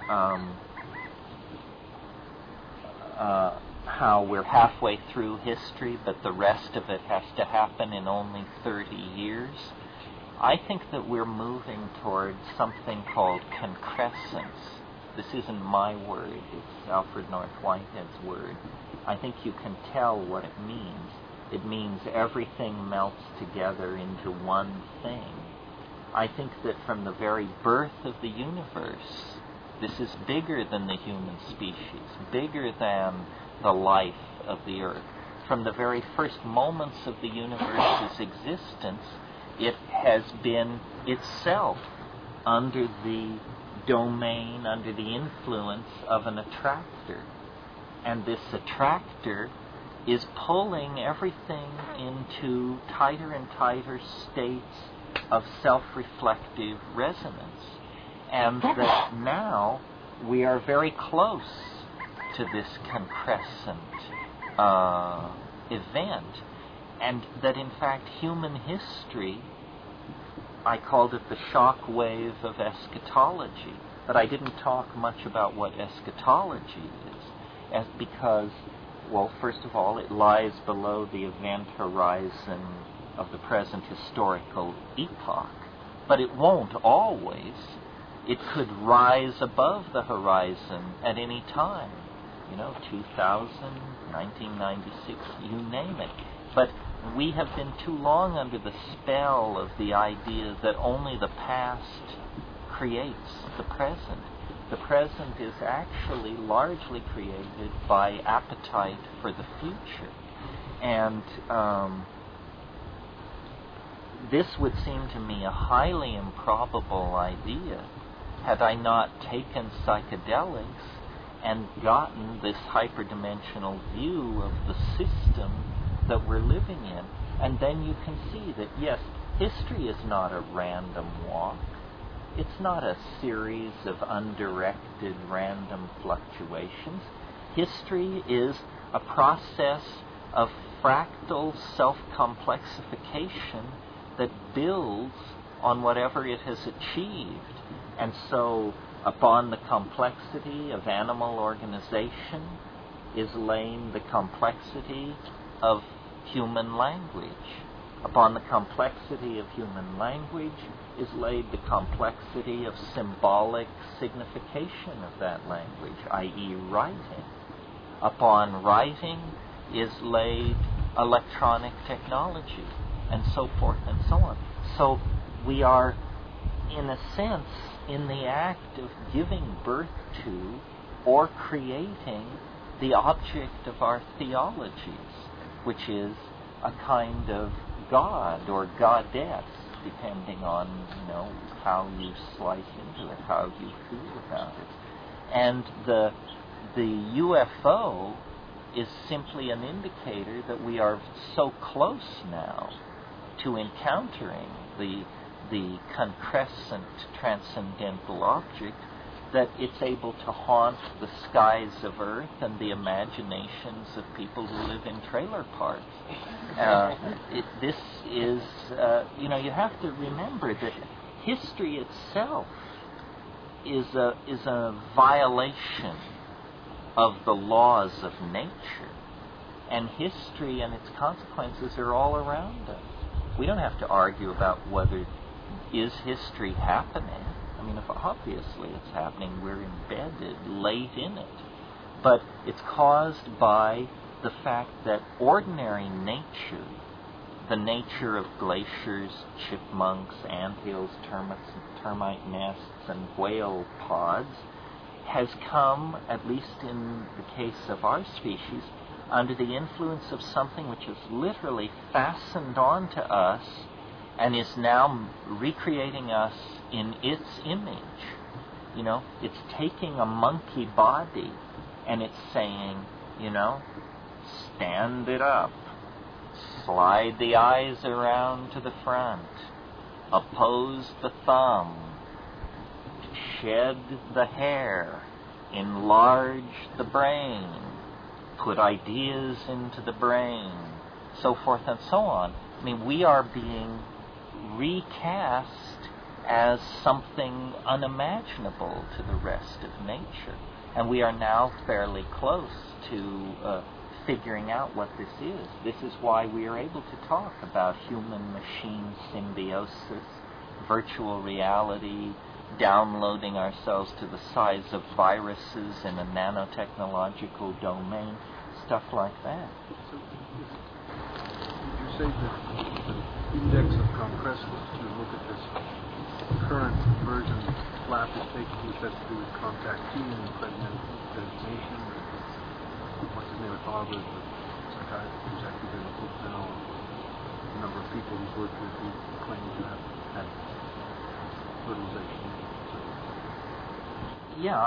B: how we're halfway through history, but the rest of it has to happen in only 30 years. I think that we're moving towards something called concrescence. This isn't my word, it's Alfred North Whitehead's word. I think you can tell what it means. It means everything melts together into one thing. I think that from the very birth of the universe, this is bigger than the human species, bigger than the life of the earth. From the very first moments of the universe's existence, it has been itself under the domain, under the influence of an attractor. And this attractor is pulling everything into tighter and tighter states of self-reflective resonance. And that now we are very close to this concrescent event. And that in fact human history, I called it the shock wave of eschatology. But I didn't talk much about what eschatology is, because, well, first of all, it lies below the event horizon of the present historical epoch. but it won't always. It could rise above the horizon at any time. 2000, 1996, you name it. But we have been too long under the spell of the idea that only the past creates the present. The present is actually largely created by appetite for the future. And this would seem to me a highly improbable idea had I not taken psychedelics and gotten this hyperdimensional view of the system that we're living in. And then you can see that, yes, history is not a random walk. It's not a series of undirected random fluctuations. History is a process of fractal self-complexification that builds on whatever it has achieved. And so upon the complexity of animal organization is laying the complexity of human language. Upon the complexity of human language is laid the complexity of symbolic signification of that language, i.e. writing. Upon writing is laid electronic technology, and so forth and so on. So we are, in a sense, in the act of giving birth to or creating the object of our theologies, which is a kind of god or goddess, depending on, how you slice into it, how you feel about it. And the UFO is simply an indicator that we are so close now to encountering the concrescent transcendental object that it's able to haunt the skies of Earth and the imaginations of people who live in trailer parks. This is, you have to remember that history itself is a violation of the laws of nature, and history and its consequences are all around us. We don't have to argue about whether is history happening. I mean, if obviously it's happening, we're embedded late in it. But it's caused by the fact that ordinary nature, the nature of glaciers, chipmunks, anthills, termite nests, and whale pods, has come, at least in the case of our species, under the influence of something which has literally fastened onto us and is now recreating us in its image. It's taking a monkey body and it's saying, stand it up, slide the eyes around to the front, oppose the thumb, shed the hair, enlarge the brain, put ideas into the brain, so forth and so on. I mean, we are being recast as something unimaginable to the rest of nature. And we are now fairly close to figuring out what this is. This is why we are able to talk about human-machine symbiosis, virtual reality, downloading ourselves to the size of viruses in a nanotechnological domain, stuff like that.
G: So, would you say that the index of compressors, to look at this current version flap is taking, which has to do with contact team and presentation? What's his name at Harvard, the psychiatrist who's active in the book now, a number of people he's worked with who claim to have had fertilization.
B: Yeah,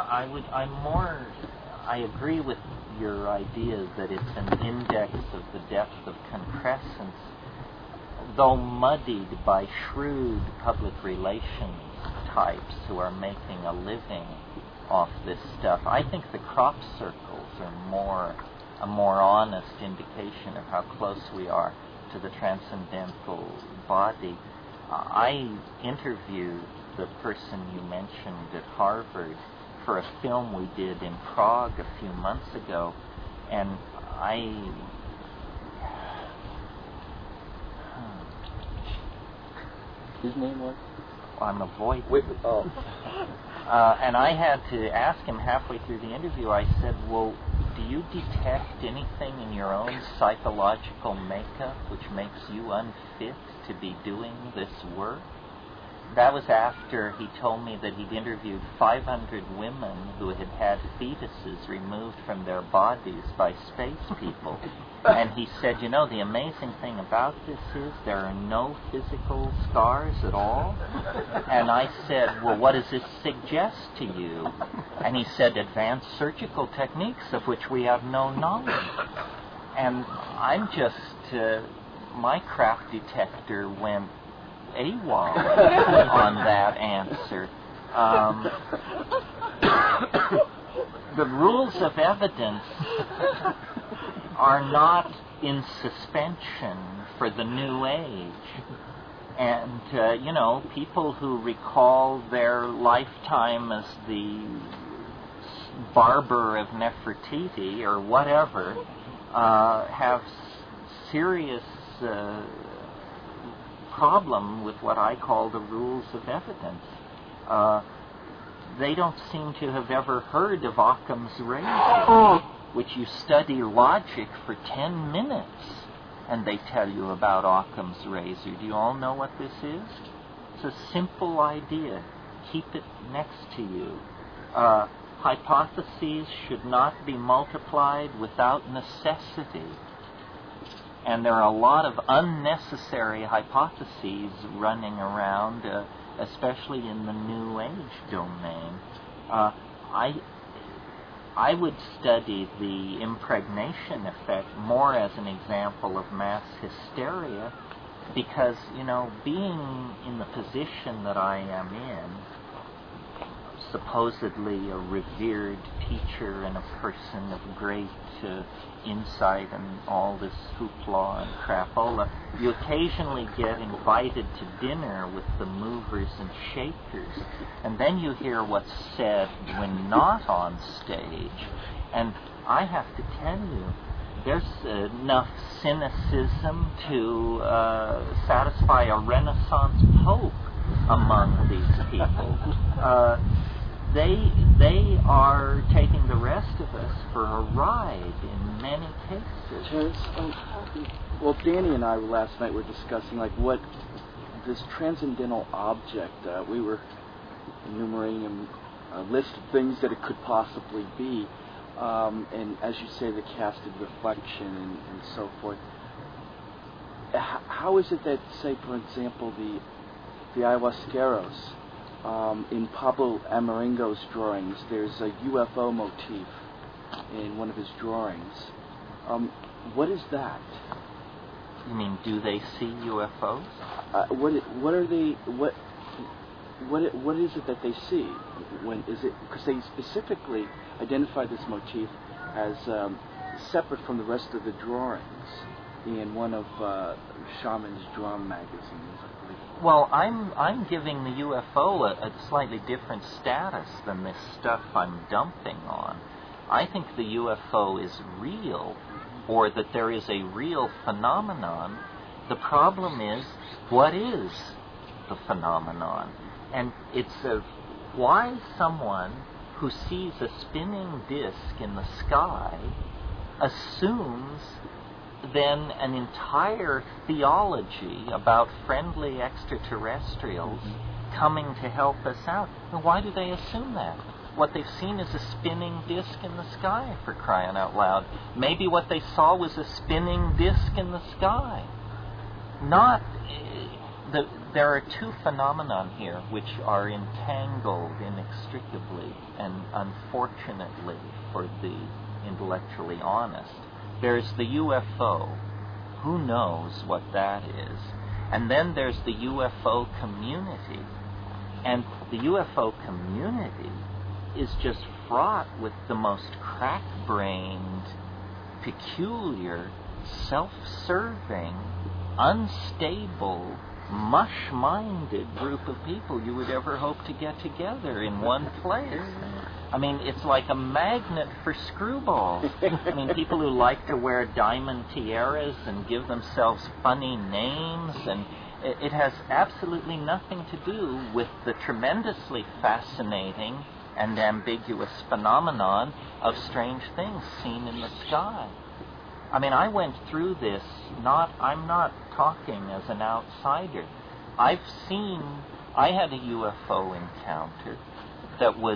B: I agree with your idea that it's an index of the depth of concrescence, though muddied by shrewd public relations types who are making a living off this stuff. I think the crop circles are a more honest indication of how close we are to the transcendental body. I interviewed the person you mentioned at Harvard for a film we did in Prague a few months ago, and
E: His name was?
B: I'm avoiding.
C: Oh.
B: And I had to ask him halfway through the interview, I said, well, do you detect anything in your own psychological makeup which makes you unfit to be doing this work? That was after he told me that he'd interviewed 500 women who had had fetuses removed from their bodies by space people. And he said, you know, the amazing thing about this is there are no physical scars at all. And I said, well, what does this suggest to you? And he said, advanced surgical techniques of which we have no knowledge. And I'm just, my craft detector went AWOL on that answer. The rules of evidence are not in suspension for the new age. And, you know, people who recall their lifetime as the barber of Nefertiti or whatever have serious problem with what I call the rules of evidence. They don't seem to have ever heard of Occam's razor, which you study logic for 10 minutes and they tell you about Occam's razor. Do you all know what this is? It's a simple idea. Keep it next to you. Hypotheses should not be multiplied without necessity. And there are a lot of unnecessary hypotheses running around, especially in the New Age domain. I would study the impregnation effect more as an example of mass hysteria because, you know, being in the position that I am in, supposedly a revered teacher and a person of great insight and all this hoopla and crapola, you occasionally get invited to dinner with the movers and shakers, and then you hear what's said when not on stage. And I have to tell you, there's enough cynicism to satisfy a Renaissance pope among these people. They are taking the rest of us for a ride in many cases.
E: Well, Danny and I last night were discussing like what this transcendental object. We were enumerating a list of things that it could possibly be, and as you say, the casted reflection and so forth. How is it that, say, for example, the ayahuasqueros? In Pablo Amaringo's drawings, there's a UFO motif in one of his drawings. What is that?
B: You mean, do they see UFOs?
E: What are they? What is it that they see? When is it? Because they specifically identify this motif as separate from the rest of the drawings in one of Shaman's drum magazines.
B: Well, I'm giving the UFO a slightly different status than this stuff I'm dumping on. I think the UFO is real, or that there is a real phenomenon. The problem is, what is the phenomenon? And it's why someone who sees a spinning disc in the sky assumes then an entire theology about friendly extraterrestrials coming to help us out. Well, why do they assume that? What they've seen is a spinning disc in the sky, for crying out loud. Maybe what they saw was a spinning disc in the sky. There are two phenomena here which are entangled inextricably and unfortunately for the intellectually honest. There's the UFO. Who knows what that is? And then there's the UFO community. And the UFO community is just fraught with the most crack-brained, peculiar, self-serving, unstable, mush-minded group of people you would ever hope to get together in one place. I mean, it's like a magnet for screwballs. I mean, people who like to wear diamond tiaras and give themselves funny names It has absolutely nothing to do with the tremendously fascinating and ambiguous phenomenon of strange things seen in the sky. I mean, I went through this, I'm not talking as an outsider. I had a UFO encounter that was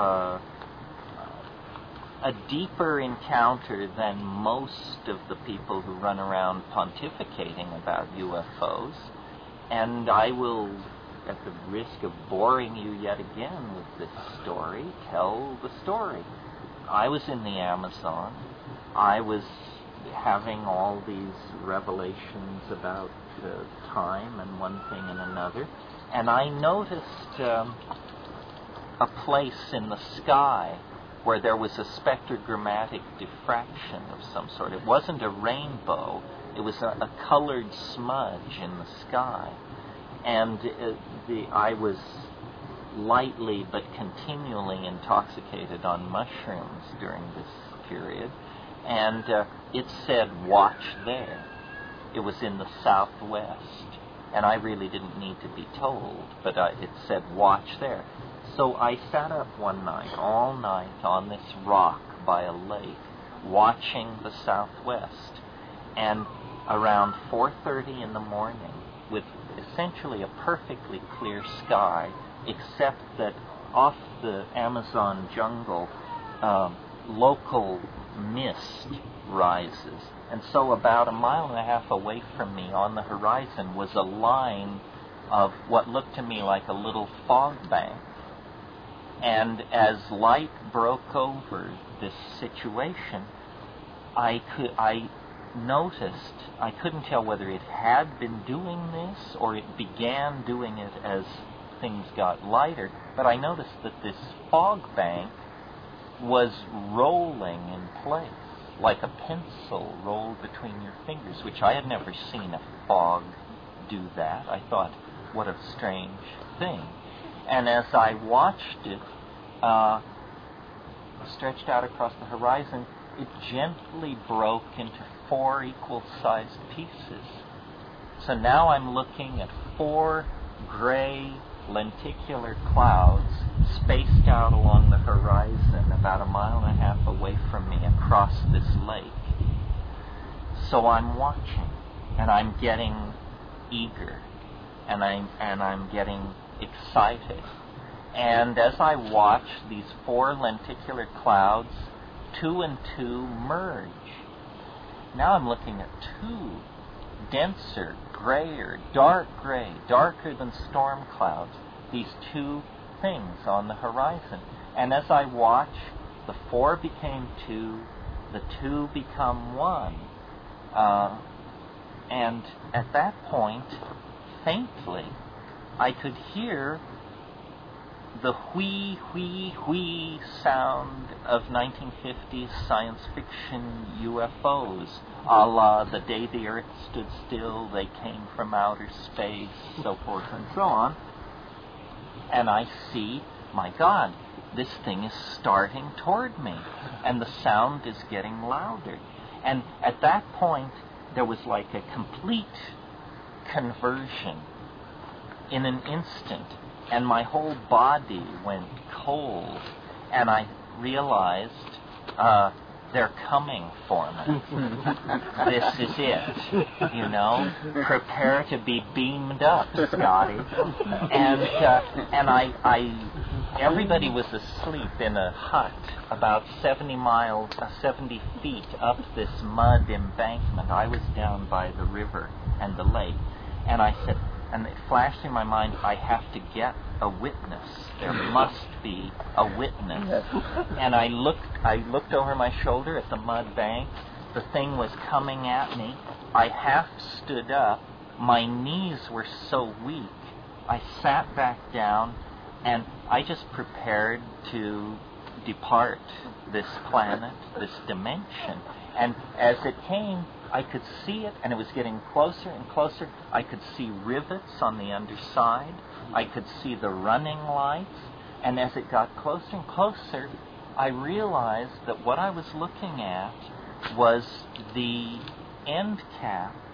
B: a deeper encounter than most of the people who run around pontificating about UFOs. And I will, at the risk of boring you yet again with this story, tell the story. I was in the Amazon. I was having all these revelations about time and one thing and another. And I noticed a place in the sky where there was a spectrogrammatic diffraction of some sort. It wasn't a rainbow. It was a colored smudge in the sky. And I was lightly but continually intoxicated on mushrooms during this period. And it said, "Watch there." It was in the southwest. And I really didn't need to be told, but it said, "Watch there." So I sat up one night, all night, on this rock by a lake, watching the southwest. And around 4:30 in the morning, with essentially a perfectly clear sky, except that off the Amazon jungle, local mist rises. And so about 1.5 miles away from me on the horizon was a line of what looked to me like a little fog bank. And as light broke over this situation, I noticed, I couldn't tell whether it had been doing this or it began doing it as things got lighter, but I noticed that this fog bank was rolling in place, like a pencil rolled between your fingers, which I had never seen a fog do that. I thought, what a strange thing. And as I watched it stretched out across the horizon, it gently broke into 4 equal-sized pieces. So now I'm looking at 4 gray lenticular clouds spaced out along the horizon about 1.5 miles away from me across this lake. So I'm watching, and I'm getting eager, and I'm getting excited. And as I watch these 4 lenticular clouds, 2 and 2 merge. Now I'm looking at 2 denser, grayer, dark gray, darker than storm clouds, these 2 things on the horizon. And as I watch, the 4 became 2, the 2 become 1. And at that point, faintly, I could hear the whee, whee, whee sound of 1950s science fiction UFOs, a la The Day the Earth Stood Still, They Came from Outer Space, so forth and so on. And I see, my God, this thing is starting toward me, and the sound is getting louder. And at that point, there was like a complete conversion in an instant. And my whole body went cold, and I realized they're coming for me. This is it, you know. Prepare to be beamed up, Scotty. And everybody was asleep in a hut about 70 feet up this mud embankment. I was down by the river and the lake, and I said, and it flashed in my mind, I have to get a witness. There must be a witness. And I looked over my shoulder at the mud bank. The thing was coming at me. I half stood up. My knees were so weak. I sat back down, and I just prepared to depart this planet, this dimension. And as it came, I could see it, and it was getting closer and closer. I could see rivets on the underside. I could see the running lights. And as it got closer and closer, I realized that what I was looking at was the end cap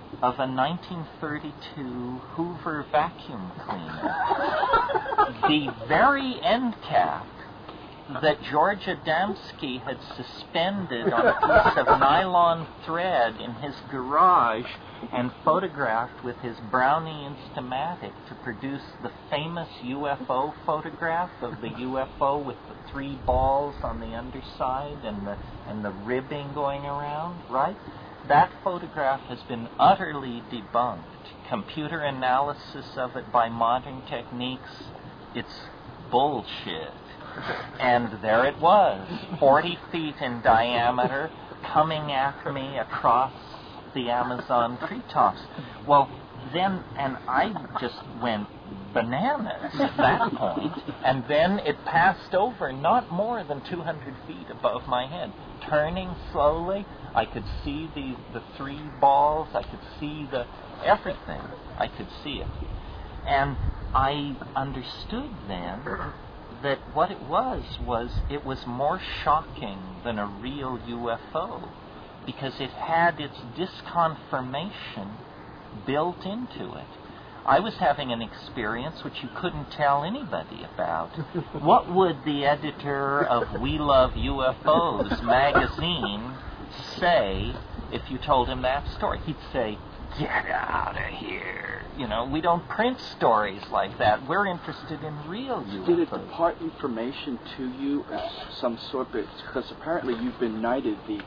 B: of a 1932 Hoover vacuum cleaner. The very end cap that George Adamski had suspended on a piece of nylon thread in his garage and photographed with his Brownie Instamatic to produce the famous UFO photograph of the UFO with the 3 balls on the underside and the ribbing going around, right? That photograph has been utterly debunked. Computer analysis of it by modern techniques, it's bullshit. And there it was, 40 feet in diameter, coming at me across the Amazon treetops. Well, then, and I just went bananas at that point, and then it passed over not more than 200 feet above my head. Turning slowly, I could see the 3 balls, I could see everything. I could see it. And I understood then that what it was it was more shocking than a real UFO, because it had its disconfirmation built into it. I was having an experience which you couldn't tell anybody about. What would the editor of We Love UFOs magazine say if you told him that story? He'd say, "Get out of here. You know, we don't print stories like that. We're interested in real UFOs."
E: Did it impart information to you of some sort? Because apparently you've been knighted the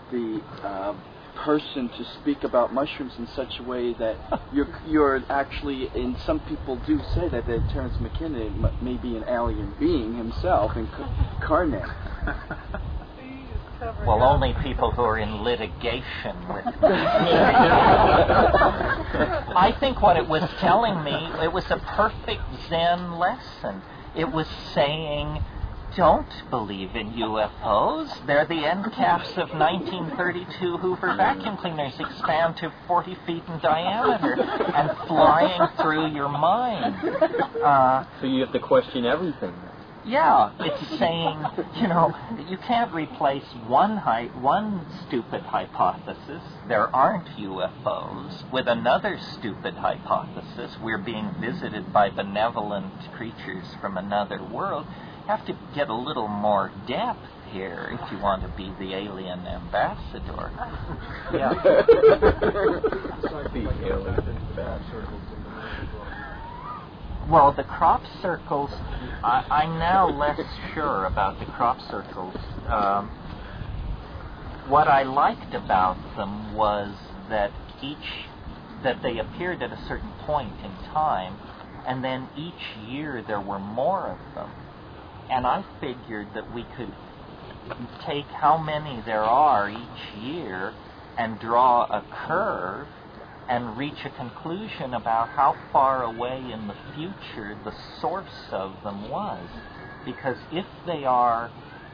E: person to speak about mushrooms in such a way that you're actually, and some people do say that Terence McKenna may be an alien being himself incarnate.
B: Well, only people who are in litigation with me. I think what it was telling me, it was a perfect Zen lesson. It was saying, don't believe in UFOs. They're the end caps of 1932 Hoover vacuum cleaners, expand to 40 feet in diameter and flying through your mind.
F: So you have to question everything.
B: Yeah, it's saying, you know, you can't replace one stupid hypothesis, there aren't UFOs, with another stupid hypothesis, we're being visited by benevolent creatures from another world. You have to get a little more depth here if you want to be the alien ambassador. Yeah. Well, the crop circles, I'm now less sure about the crop circles. What I liked about them was that they appeared at a certain point in time, and then each year there were more of them. And I figured that we could take how many there are each year and draw a curve and reach a conclusion about how far away in the future the source of them was. Because if they are,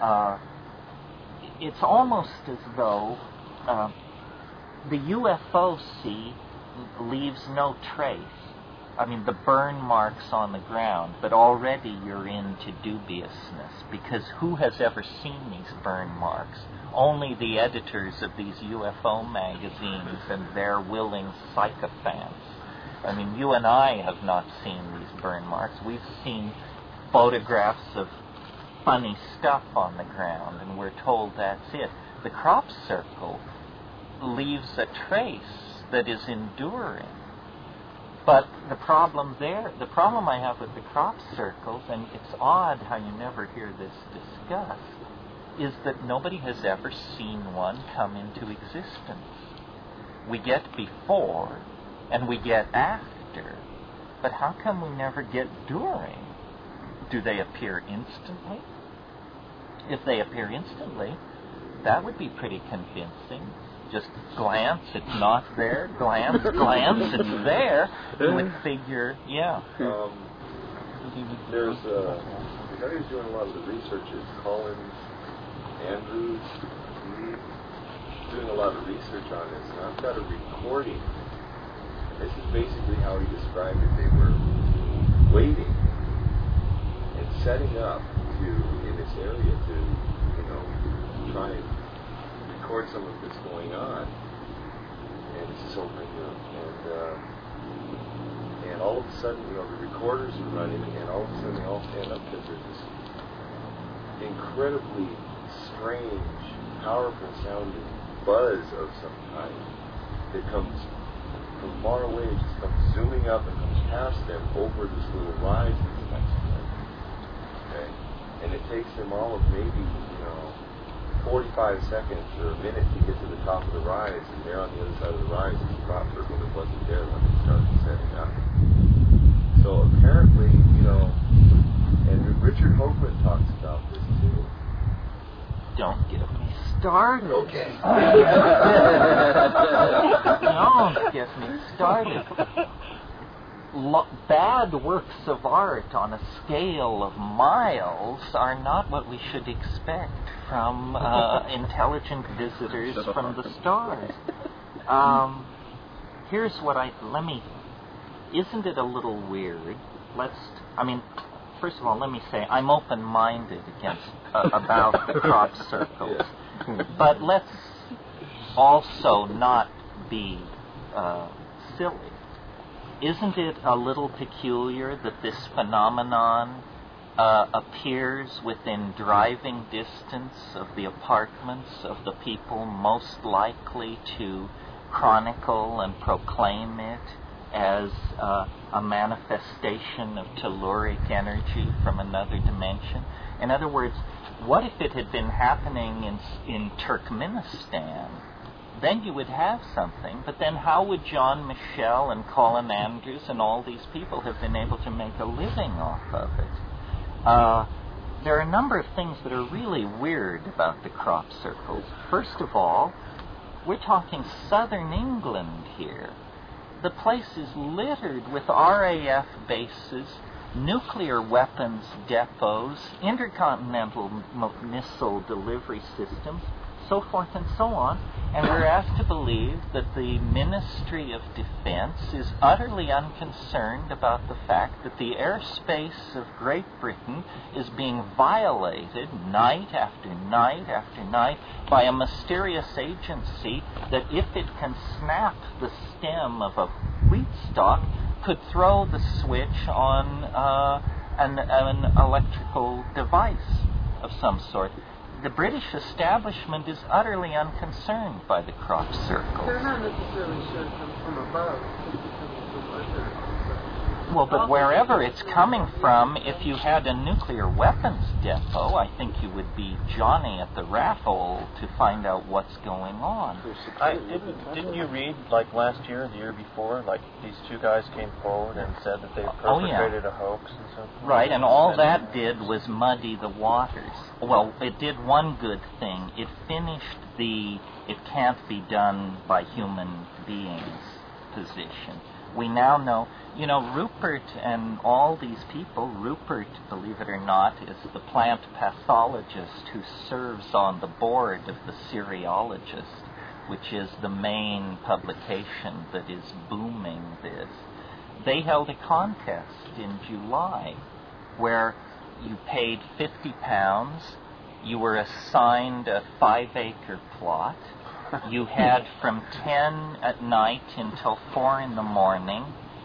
B: it's almost as though the UFO leaves no trace. I mean, the burn marks on the ground, but already you're into dubiousness, because who has ever seen these burn marks? Only the editors of these UFO magazines and their willing sycophants. I mean, you and I have not seen these burn marks. We've seen photographs of funny stuff on the ground, and we're told that's it. The crop circle leaves a trace that is enduring. But the problem I have with the crop circles, and it's odd how you never hear this discussed, is that nobody has ever seen one come into existence. We get before, and we get after, but how come we never get during? Do they appear instantly? If they appear instantly, that would be pretty convincing. Just glance, it's not there. Glance, it's there. You would figure, yeah.
C: There's the guy who's doing a lot of the research is Collins Andrews. He's doing a lot of research on this, and I've got a recording. And this is basically how he described it. They were waiting and setting up in this area to, try and record some of this going on. And this is over in all of a sudden, the recorders are running, and all of a sudden they all stand up because there's this incredibly strange, powerful sounding buzz of some kind that comes from far away. It just comes zooming up and comes past them over this little rise that's next to them. Okay? And it takes them all of maybe, 45 seconds or a minute to get to the top of the rise, and there on the other side of the rise is a crop circle that wasn't there when they started setting up. So apparently, and Richard Hoagland talks about this too.
B: Don't get me started.
C: Okay.
B: Don't get me started. Bad works of art on a scale of miles are not what we should expect from intelligent visitors from the stars. Here's what isn't it a little weird? First of all, let me say I'm open-minded about the crop circles, but let's also not be silly. Isn't it a little peculiar that this phenomenon appears within driving distance of the apartments of the people most likely to chronicle and proclaim it as a manifestation of telluric energy from another dimension? In other words, what if it had been happening in Turkmenistan? Then you would have something, but then how would John Michel and Colin Andrews and all these people have been able to make a living off of it? There are a number of things that are really weird about the crop circles. First of all, we're talking southern England here. The place is littered with RAF bases, nuclear weapons depots, intercontinental missile delivery systems, so forth and so on, and we're asked to believe that the Ministry of Defense is utterly unconcerned about the fact that the airspace of Great Britain is being violated night after night after night by a mysterious agency that, if it can snap the stem of a wheat stalk, could throw the switch on an electrical device of some sort. The British establishment is utterly unconcerned by the crop circles.
G: They're not necessarily sure it comes from above. It's coming from under.
B: Well, but wherever it's coming from, if you had a nuclear weapons depot, I think you would be Johnny at the raffle to find out what's going on.
H: Didn't you read, like last year or the year before, like these two guys came forward and said that they perpetrated a hoax and something?
B: Right, and all that did was muddy the waters. Well, it did one good thing. It finished the "it can't be done by human beings" position. We now know, Rupert and all these people, Rupert, believe it or not, is the plant pathologist who serves on the board of the Cereologist, which is the main publication that is booming this. They held a contest in July where you paid £50, you were assigned a 5-acre plot. You had from 10 at night until 4 in the morning.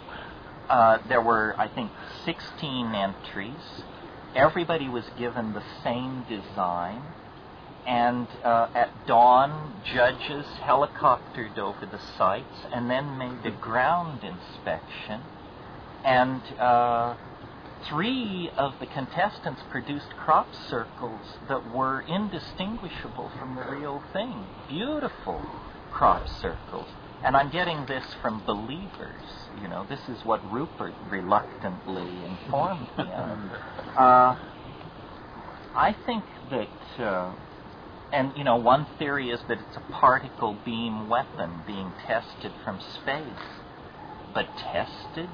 B: There were, I think, 16 entries. Everybody was given the same design. And at dawn, judges helicoptered over the sites and then made a ground inspection. And 3 of the contestants produced crop circles that were indistinguishable from the real thing. Beautiful crop circles. And I'm getting this from believers. This is what Rupert reluctantly informed me of. I think that, one theory is that it's a particle beam weapon being tested from space. But tested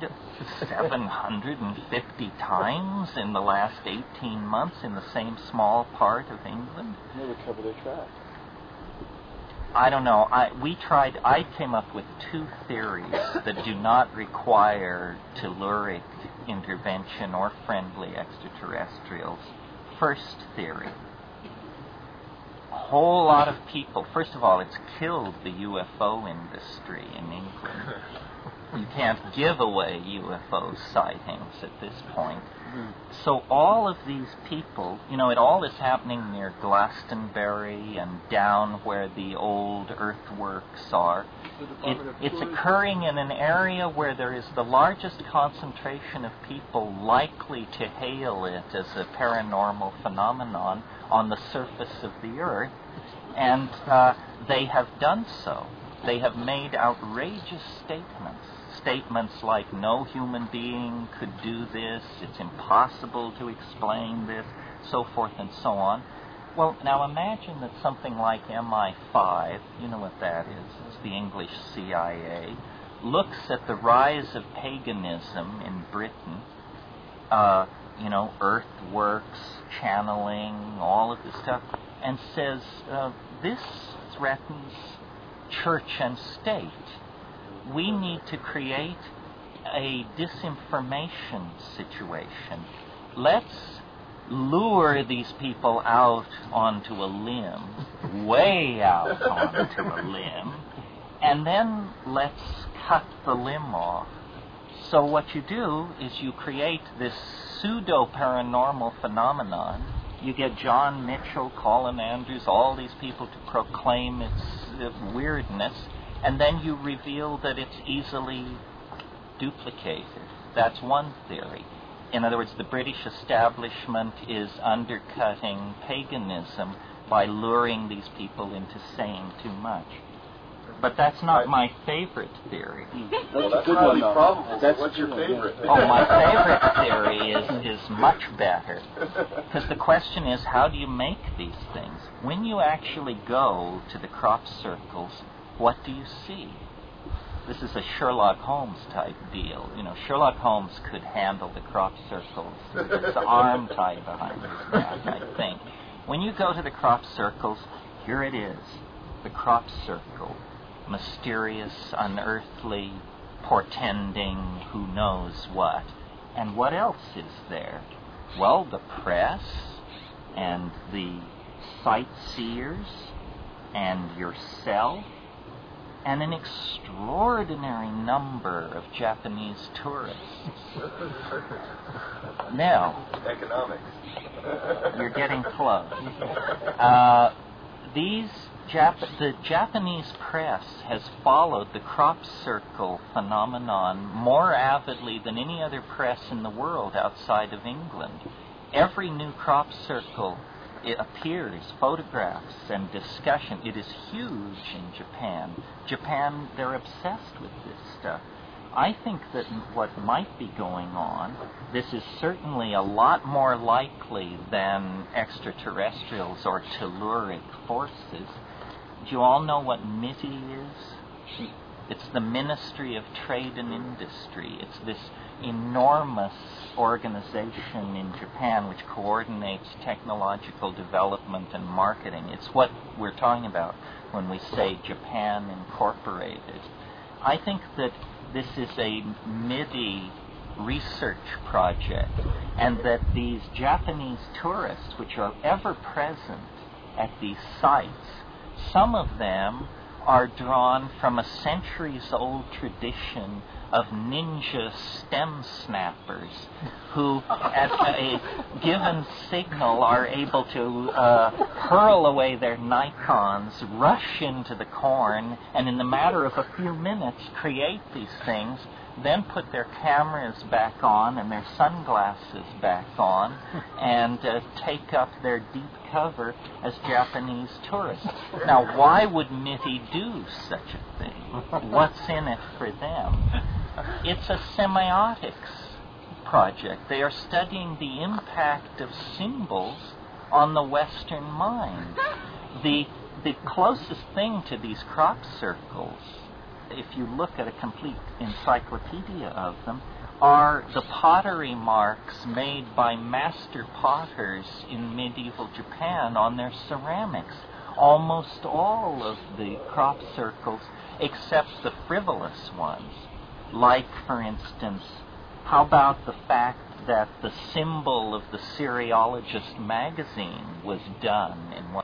B: 750 times in the last 18 months in the same small part of England?
E: Never cover their tracks.
B: I don't know. I came up with 2 theories that do not require telluric intervention or friendly extraterrestrials. First theory. A whole lot of people. First of all, it's killed the UFO industry in England. You can't give away UFO sightings at this point. So all of these people, it all is happening near Glastonbury and down where the old earthworks are. It's occurring in an area where there is the largest concentration of people likely to hail it as a paranormal phenomenon on the surface of the earth, and they have done so. They have made outrageous statements like no human being could do this, it's impossible to explain this, so forth and so on. Well, now imagine that something like MI5, you know what that is, it's the English CIA, looks at the rise of paganism in Britain, earthworks, channeling, all of this stuff, and says, this threatens church and state. We need to create a disinformation situation. Let's lure these people out onto a limb, way out onto a limb, and then let's cut the limb off. So what you do is you create this pseudo-paranormal phenomenon. You get John Mitchell, Colin Andrews, all these people to proclaim its weirdness, and then you reveal that it's easily duplicated. That's one theory. In other words, the British establishment is undercutting paganism by luring these people into saying too much. But that's not my favorite theory.
C: That's highly probable. What's your favorite?
B: Oh, my favorite theory is much better. Because the question is, how do you make these things? When you actually go to the crop circles, what do you see? This is a Sherlock Holmes type deal. Sherlock Holmes could handle the crop circles with his arm tied behind his back, I think. When you go to the crop circles, here it is, the crop circle. Mysterious, unearthly, portending, who knows what. And what else is there? Well, the press and the sightseers and yourself and an extraordinary number of Japanese tourists. Now,
C: economics.
B: You're getting close. The Japanese press has followed the crop circle phenomenon more avidly than any other press in the world outside of England. Every new crop circle, it appears, photographs and discussion. It is huge in Japan. Japan, they're obsessed with this stuff. I think that what might be going on, this is certainly a lot more likely than extraterrestrials or telluric forces. Do you all know what MITI is? It's the Ministry of Trade and Industry. It's this enormous organization in Japan which coordinates technological development and marketing. It's what we're talking about when we say Japan Incorporated. I think that this is a MIDI research project, and that these Japanese tourists, which are ever present at these sites, some of them are drawn from a centuries-old tradition of ninja stem snappers who, at a given signal, are able to hurl away their Nikons, rush into the corn, and in the matter of a few minutes create these things, then put their cameras back on and their sunglasses back on and take up their deep cover as Japanese tourists. Now, why would MITI do such a thing? What's in it for them? It's a semiotics project. They are studying the impact of symbols on the Western mind. The closest thing to these crop circles, if you look at a complete encyclopedia of them, are the pottery marks made by master potters in medieval Japan on their ceramics. Almost all of the crop circles, except the frivolous ones. Like, for instance, how about the fact that the symbol of the Cereologist magazine was done in one